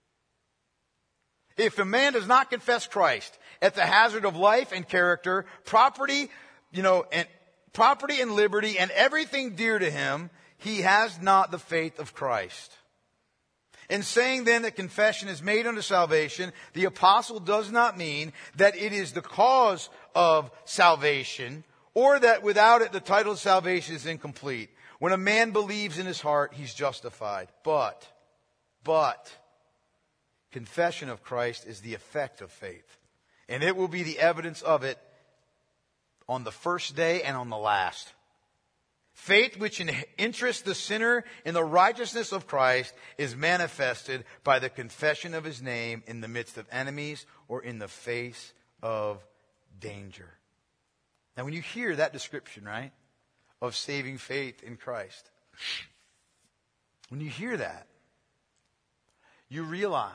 If a man does not confess Christ at the hazard of life and character, property, you know, and property and liberty and everything dear to him, he has not the faith of Christ. In saying then that confession is made unto salvation, the apostle does not mean that it is the cause of salvation, or that without it the title of salvation is incomplete. When a man believes in his heart, he's justified. But, but, confession of Christ is the effect of faith. And it will be the evidence of it on the first day and on the last. Faith which interests the sinner in the righteousness of Christ is manifested by the confession of His name in the midst of enemies or in the face of danger. Now when you hear that description, right, of saving faith in Christ, when you hear that, you realize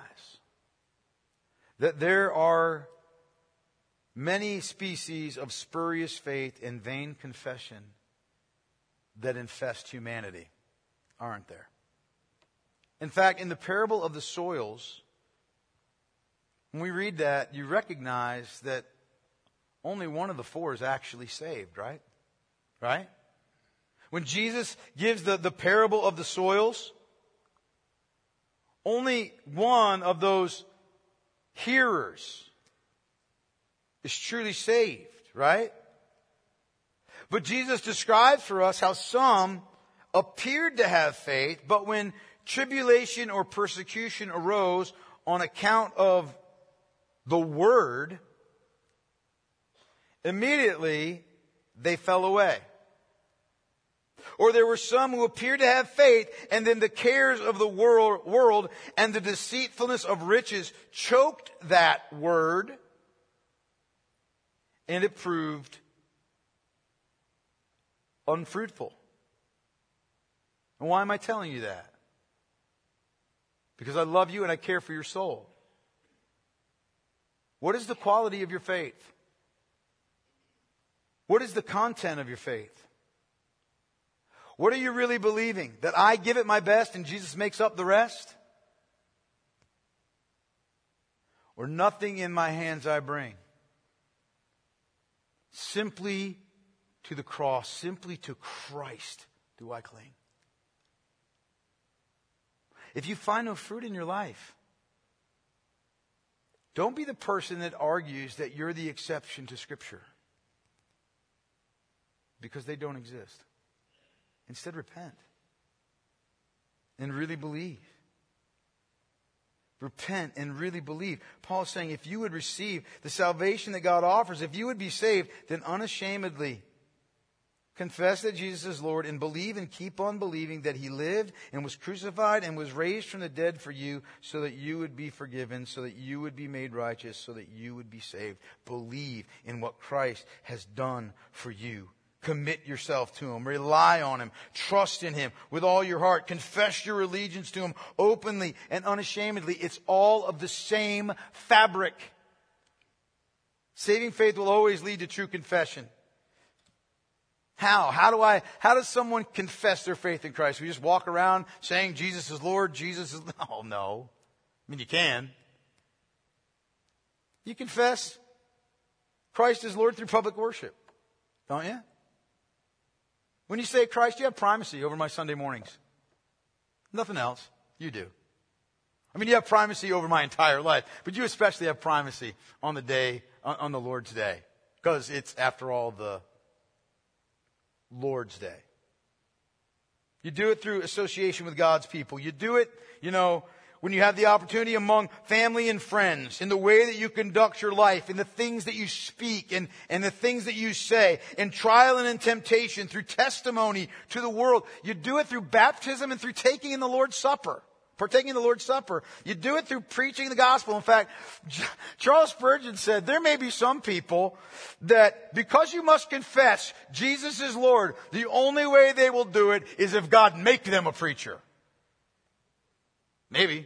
that there are many species of spurious faith and vain confession that infest humanity, aren't there? In fact, in the parable of the soils, when we read that, you recognize that only one of the four is actually saved, right? Right? When Jesus gives the, the parable of the soils, only one of those hearers is truly saved, right? But Jesus describes for us how some appeared to have faith, but when tribulation or persecution arose on account of the word, immediately they fell away. Or there were some who appeared to have faith, and then the cares of the world, world and the deceitfulness of riches choked that word, and it proved unfruitful. And why am I telling you that? Because I love you and I care for your soul. What is the quality of your faith? What is the content of your faith? What are you really believing? That I give it my best and Jesus makes up the rest? Or nothing in my hands I bring? Simply to the cross, simply to Christ do I cling. If you find no fruit in your life, don't be the person that argues that you're the exception to Scripture. Because they don't exist. Instead, repent. And really believe. Repent and really believe. Paul's saying if you would receive the salvation that God offers, if you would be saved, then unashamedly confess that Jesus is Lord and believe and keep on believing that He lived and was crucified and was raised from the dead for you so that you would be forgiven, so that you would be made righteous, so that you would be saved. Believe in what Christ has done for you. Commit yourself to Him. Rely on Him. Trust in Him with all your heart. Confess your allegiance to Him openly and unashamedly. It's all of the same fabric. Saving faith will always lead to true confession. How? How do I, how does someone confess their faith in Christ? We just walk around saying Jesus is Lord, Jesus is, oh no. I mean, you can. You confess Christ is Lord through public worship, don't you? When you say Christ, you have primacy over my Sunday mornings. Nothing else. You do. I mean, you have primacy over my entire life, but you especially have primacy on the day, on, on the Lord's day. Because it's, after all, the Lord's Day. You do it through association with God's people. You do it, you know, when you have the opportunity among family and friends, in the way that you conduct your life, in the things that you speak, and, and the things that you say, in trial and in temptation, through testimony to the world. You do it through baptism and through taking in the Lord's Supper. Partaking in the Lord's Supper. You do it through preaching the gospel. In fact, Charles Spurgeon said, there may be some people that because you must confess Jesus is Lord, the only way they will do it is if God make them a preacher. Maybe.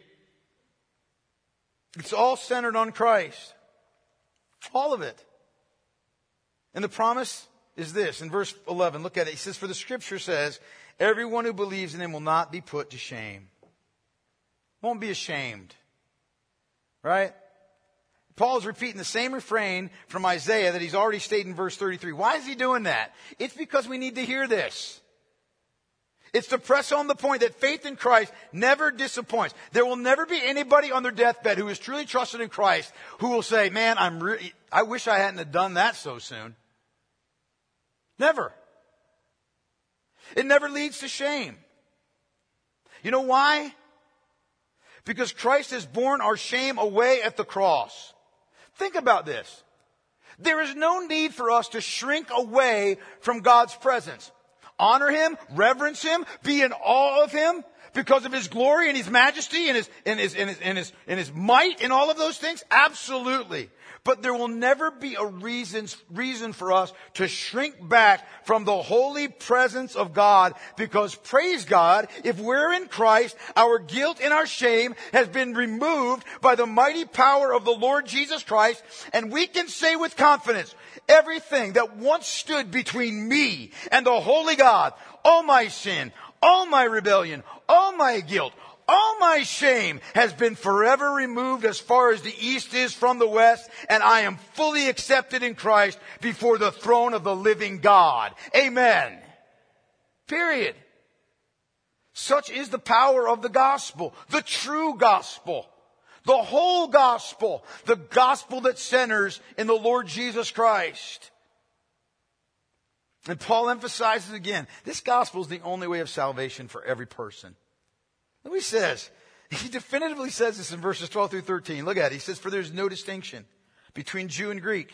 It's all centered on Christ. All of it. And the promise is this. In verse eleven, look at it. He says, for the scripture says, everyone who believes in him will not be put to shame. Won't be ashamed. Right? Paul is repeating the same refrain from Isaiah that he's already stated in verse thirty-three. Why is he doing that? It's because we need to hear this. It's to press home the point that faith in Christ never disappoints. There will never be anybody on their deathbed who is truly trusted in Christ who will say, man, I'm re- I wish I hadn't have done that so soon. Never. It never leads to shame. You know why? Because Christ has borne our shame away at the cross. Think about this. There is no need for us to shrink away from God's presence. Honor Him, reverence Him, be in awe of Him because of His glory and His majesty and His, and His, and His, and His, and His might and all of those things. Absolutely. But there will never be a reason, reason for us to shrink back from the holy presence of God because, praise God, if we're in Christ, our guilt and our shame has been removed by the mighty power of the Lord Jesus Christ, and we can say with confidence, everything that once stood between me and the holy God, all my sin, all my rebellion, all my guilt, all my shame has been forever removed as far as the east is from the west, and I am fully accepted in Christ before the throne of the living God. Amen. Period. Such is the power of the gospel, the true gospel, the whole gospel, the gospel that centers in the Lord Jesus Christ. And Paul emphasizes again, this gospel is the only way of salvation for every person. Look what he says. He definitively says this in verses twelve through thirteen. Look at it. He says, for there's no distinction between Jew and Greek.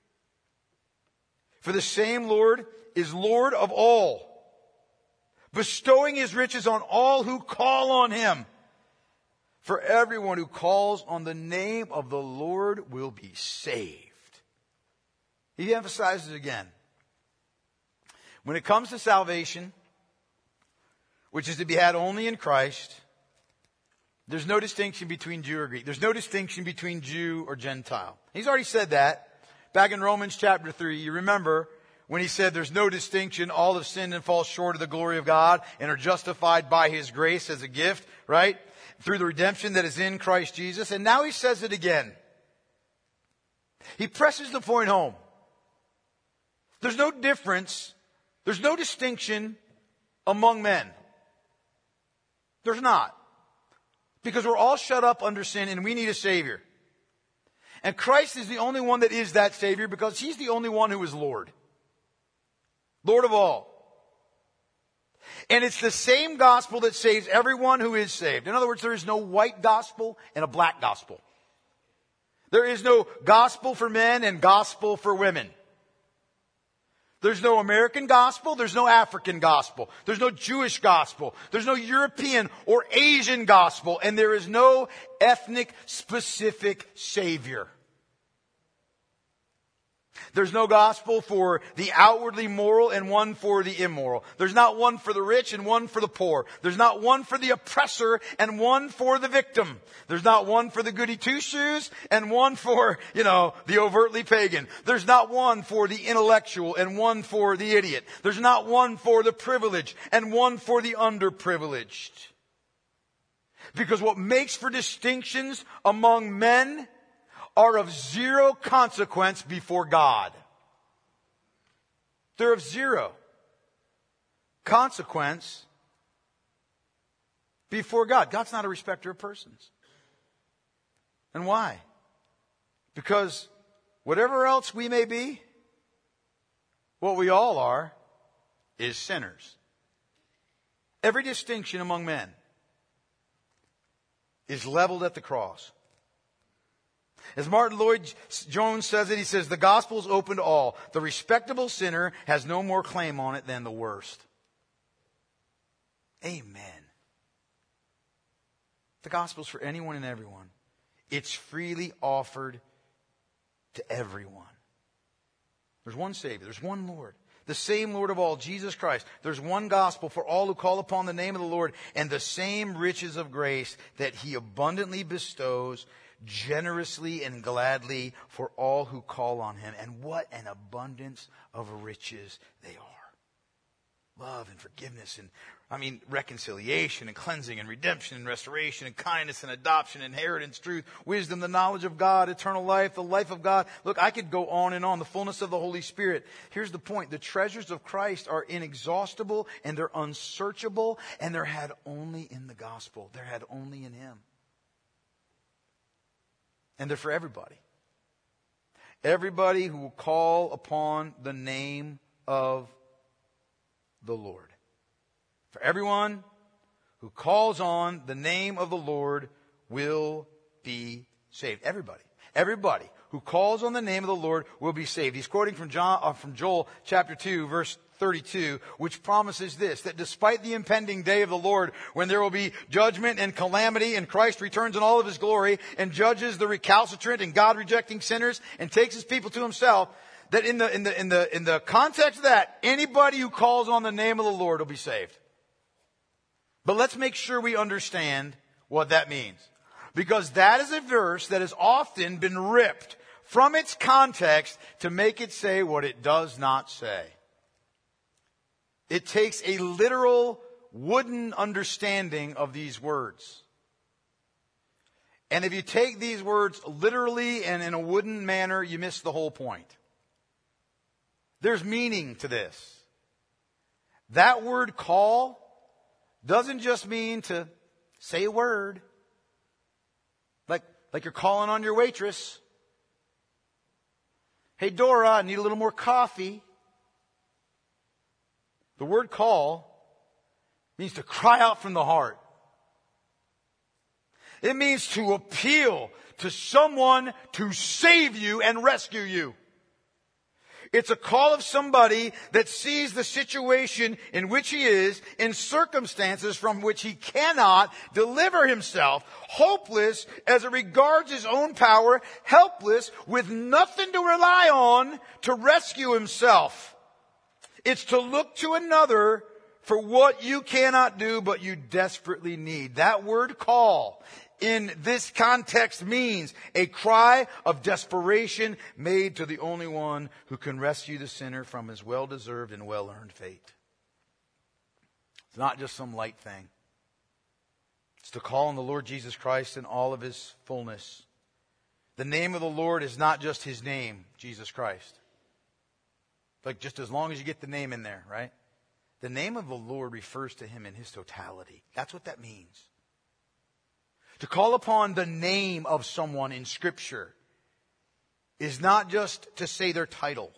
For the same Lord is Lord of all, bestowing His riches on all who call on Him. For everyone who calls on the name of the Lord will be saved. He emphasizes again. When it comes to salvation, which is to be had only in Christ, there's no distinction between Jew or Greek. There's no distinction between Jew or Gentile. He's already said that back in Romans chapter three. You remember when he said there's no distinction, all have sinned and fall short of the glory of God and are justified by His grace as a gift, right? Through the redemption that is in Christ Jesus. And now he says it again. He presses the point home. There's no difference, there's no distinction among men. There's not. Because we're all shut up under sin and we need a Savior. And Christ is the only one that is that Savior because He's the only one who is Lord. Lord of all. And it's the same gospel that saves everyone who is saved. In other words, there is no white gospel and a black gospel. There is no gospel for men and gospel for women. There's no American gospel. There's no African gospel. There's no Jewish gospel. There's no European or Asian gospel. And there is no ethnic specific Savior. There's no gospel for the outwardly moral and one for the immoral. There's not one for the rich and one for the poor. There's not one for the oppressor and one for the victim. There's not one for the goody two-shoes and one for, you know, the overtly pagan. There's not one for the intellectual and one for the idiot. There's not one for the privileged and one for the underprivileged. Because what makes for distinctions among men are of zero consequence before God. They're of zero consequence before God. God's not a respecter of persons. And why? Because whatever else we may be, what we all are is sinners. Every distinction among men is leveled at the cross. As Martin Lloyd-Jones says it, he says, the gospel is open to all. The respectable sinner has no more claim on it than the worst. Amen. The gospel is for anyone and everyone. It's freely offered to everyone. There's one Savior. There's one Lord. The same Lord of all, Jesus Christ. There's one gospel for all who call upon the name of the Lord, and the same riches of grace that He abundantly bestows generously and gladly for all who call on Him. And what an abundance of riches they are. Love and forgiveness and, I mean, reconciliation and cleansing and redemption and restoration and kindness and adoption, inheritance, truth, wisdom, the knowledge of God, eternal life, the life of God. Look, I could go on and on. The fullness of the Holy Spirit. Here's the point. The treasures of Christ are inexhaustible and they're unsearchable, and they're had only in the gospel. They're had only in Him. And they're for everybody. Everybody who will call upon the name of the Lord. For everyone who calls on the name of the Lord will be saved. Everybody. Everybody who calls on the name of the Lord will be saved. He's quoting from John, uh, from Joel chapter two, verse thirty-two, which promises this, that despite the impending day of the Lord, when there will be judgment and calamity, and Christ returns in all of His glory and judges the recalcitrant and God-rejecting sinners and takes His people to Himself, that in the, in the, in the, in the context of that, anybody who calls on the name of the Lord will be saved. But let's make sure we understand what that means. Because that is a verse that has often been ripped from its context to make it say what it does not say. It takes a literal wooden understanding of these words. And if you take these words literally and in a wooden manner, you miss the whole point. There's meaning to this. That word call doesn't just mean to say a word. Like, like you're calling on your waitress. Hey, Dora, I need a little more coffee. The word call means to cry out from the heart. It means to appeal to someone to save you and rescue you. It's a call of somebody that sees the situation in which he is, in circumstances from which he cannot deliver himself, hopeless as it regards his own power, helpless with nothing to rely on to rescue himself. It's to look to another for what you cannot do but you desperately need. That word call in this context means a cry of desperation made to the only one who can rescue the sinner from his well-deserved and well-earned fate. It's not just some light thing. It's to call on the Lord Jesus Christ in all of His fullness. The name of the Lord is not just His name, Jesus Christ. Like just as long as you get the name in there, right? The name of the Lord refers to Him in His totality. That's what that means. To call upon the name of someone in Scripture is not just to say their title.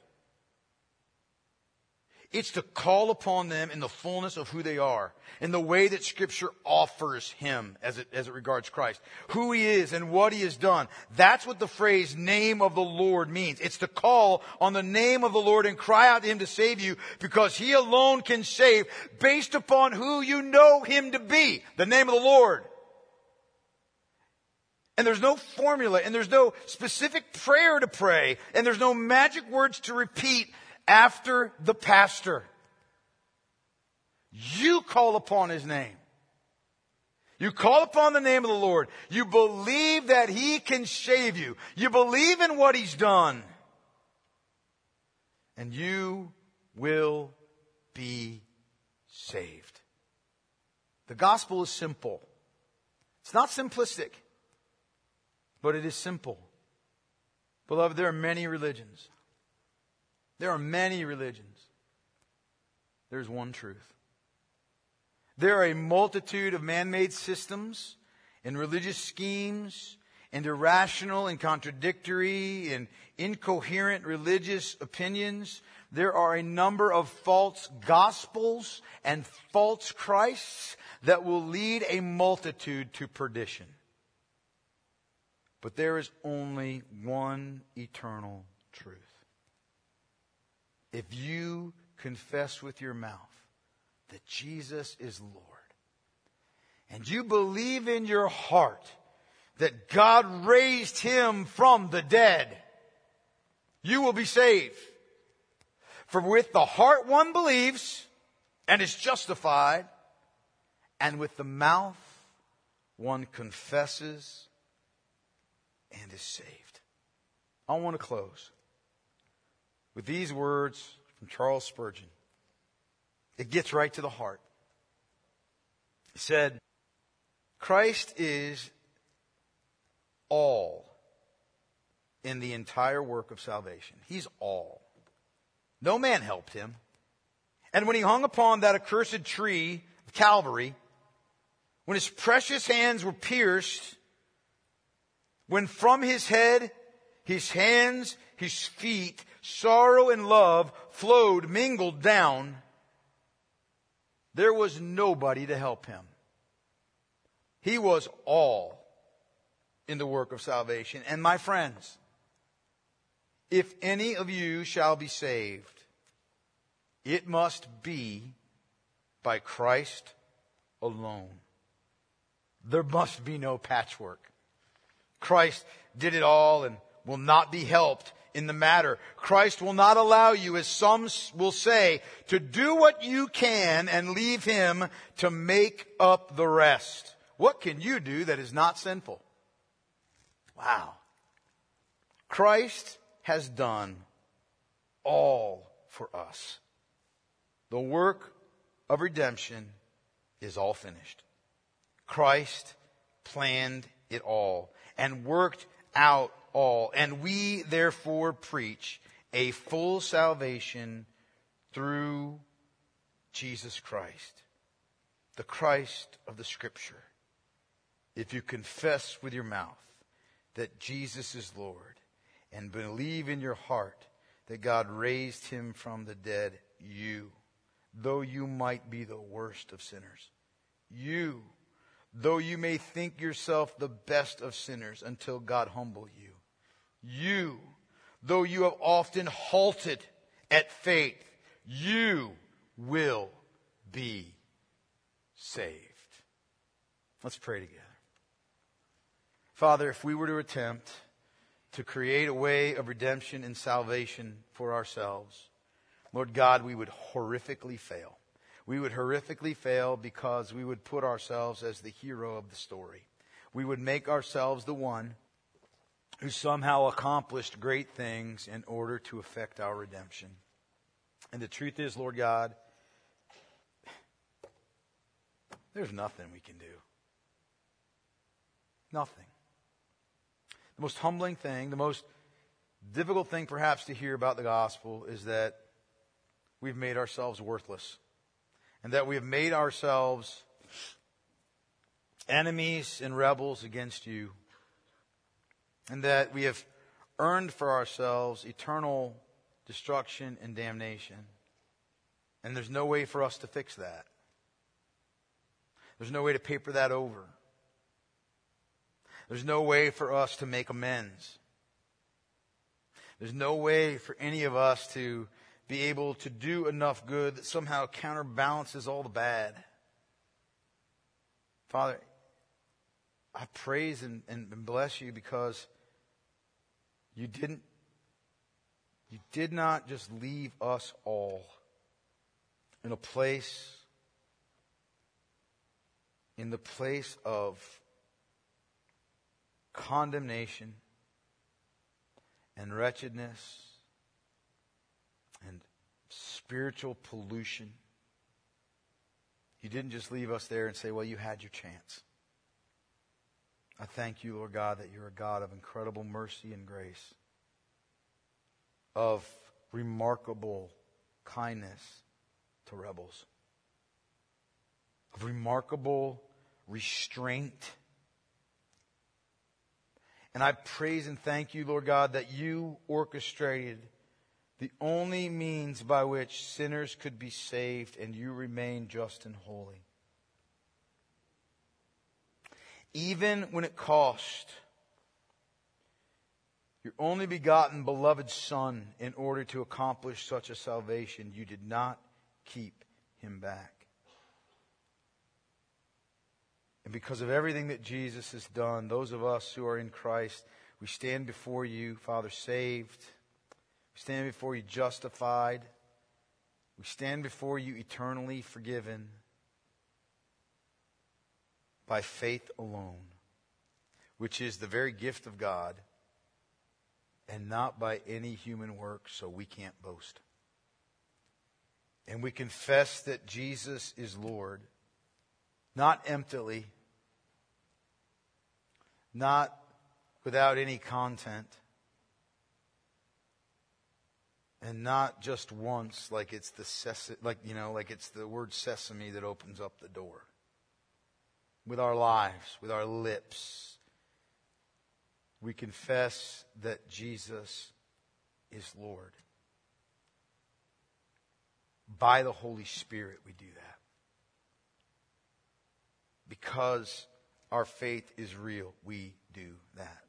It's to call upon them in the fullness of who they are, in the way that Scripture offers Him as it, as it regards Christ. Who He is and what He has done. That's what the phrase name of the Lord means. It's to call on the name of the Lord and cry out to Him to save you because He alone can save based upon who you know Him to be. The name of the Lord. And there's no formula, and there's no specific prayer to pray, and there's no magic words to repeat after the pastor. You call upon His name. You call upon the name of the Lord. You believe that He can save you. You believe in what He's done. And you will be saved. The gospel is simple. It's not simplistic. But it is simple. Beloved, there are many religions. There are many religions. There's one truth. There are a multitude of man-made systems and religious schemes and irrational and contradictory and incoherent religious opinions. There are a number of false gospels and false Christs that will lead a multitude to perdition. But there is only one eternal truth. If you confess with your mouth that Jesus is Lord, and you believe in your heart that God raised him from the dead, you will be saved. For with the heart one believes and is justified, and with the mouth one confesses and is saved. I want to close with these words from Charles Spurgeon. It gets right to the heart. He said, Christ is all in the entire work of salvation. He's all. No man helped him. And when he hung upon that accursed tree of Calvary, when his precious hands were pierced, when from his head, his hands, his feet, sorrow and love flowed, mingled down, there was nobody to help him. He was all in the work of salvation. And my friends, if any of you shall be saved, it must be by Christ alone. There must be no patchwork. Christ did it all and will not be helped in the matter. Christ will not allow you, as some will say, to do what you can and leave him to make up the rest. What can you do that is not sinful? Wow. Christ has done all for us. The work of redemption is all finished. Christ planned it all and worked out all. And we therefore preach a full salvation through Jesus Christ, the Christ of the Scripture. If you confess with your mouth that Jesus is Lord and believe in your heart that God raised him from the dead, you, though you might be the worst of sinners, you, though you may think yourself the best of sinners until God humble you, you, though you have often halted at faith, you will be saved. Let's pray together. Father, if we were to attempt to create a way of redemption and salvation for ourselves, Lord God, we would horrifically fail. We would horrifically fail because we would put ourselves as the hero of the story. We would make ourselves the one who somehow accomplished great things in order to effect our redemption. And the truth is, Lord God, there's nothing we can do. Nothing. The most humbling thing, the most difficult thing perhaps to hear about the gospel is that we've made ourselves worthless. And that we have made ourselves enemies and rebels against you. And that we have earned for ourselves eternal destruction and damnation. And there's no way for us to fix that. There's no way to paper that over. There's no way for us to make amends. There's no way for any of us to be able to do enough good that somehow counterbalances all the bad. Father, I praise and, and bless you because you didn't, you did not just leave us all in a place, in the place of condemnation and wretchedness and spiritual pollution. You didn't just leave us there and say, well, you had your chance. I thank you, Lord God, that you're a God of incredible mercy and grace, of remarkable kindness to rebels, of remarkable restraint And I praise and thank you, Lord God, that you orchestrated the only means by which sinners could be saved, and you remain just and holy. Even when it cost your only begotten beloved Son in order to accomplish such a salvation, you did not keep him back. And because of everything that Jesus has done, those of us who are in Christ, we stand before you, Father, saved. We stand before you justified. We stand before you eternally forgiven by faith alone, which is the very gift of God, and not by any human work, so we can't boast. And we confess that Jesus is Lord, not emptily, not without any content, and not just once, like it's the ses- like you know, like it's the word sesame that opens up the door. With our lives, with our lips, we confess that Jesus is Lord. By the Holy Spirit we do that. Because our faith is real, we do that.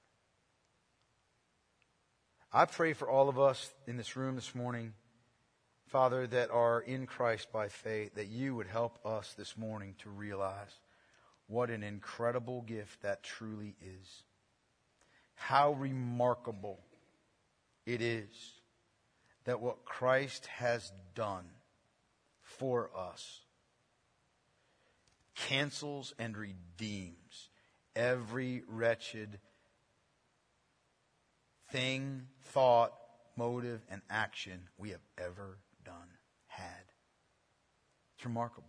I pray for all of us in this room this morning, Father, that are in Christ by faith, that you would help us this morning to realize what an incredible gift that truly is. How remarkable it is that what Christ has done for us cancels and redeems every wretched thing, thought, motive, and action we have ever done, had. It's remarkable.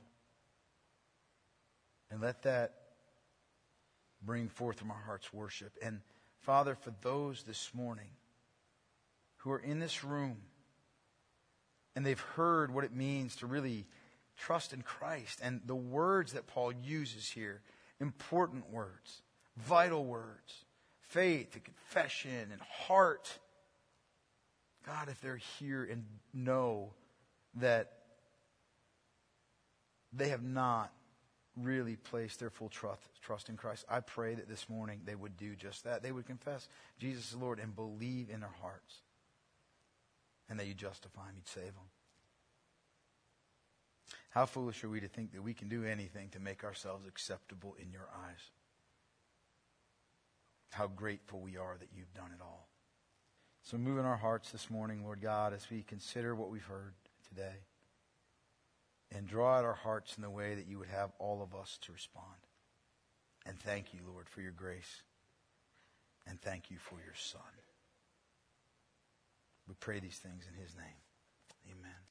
And let that bring forth from our hearts worship. And Father, for those this morning who are in this room and they've heard what it means to really trust in Christ, and the words that Paul uses here, important words, vital words, faith and confession and heart. God, if they're here and know that they have not really placed their full trust, trust in Christ, I pray that this morning they would do just that. They would confess Jesus is Lord and believe in their hearts, and that you justify them, you'd save them. How foolish are we to think that we can do anything to make ourselves acceptable in your eyes? How grateful we are that you've done it all. So move in our hearts this morning, Lord God, as we consider what we've heard today. And draw out our hearts in the way that you would have all of us to respond. And thank you, Lord, for your grace. And thank you for your Son. We pray these things in his name. Amen.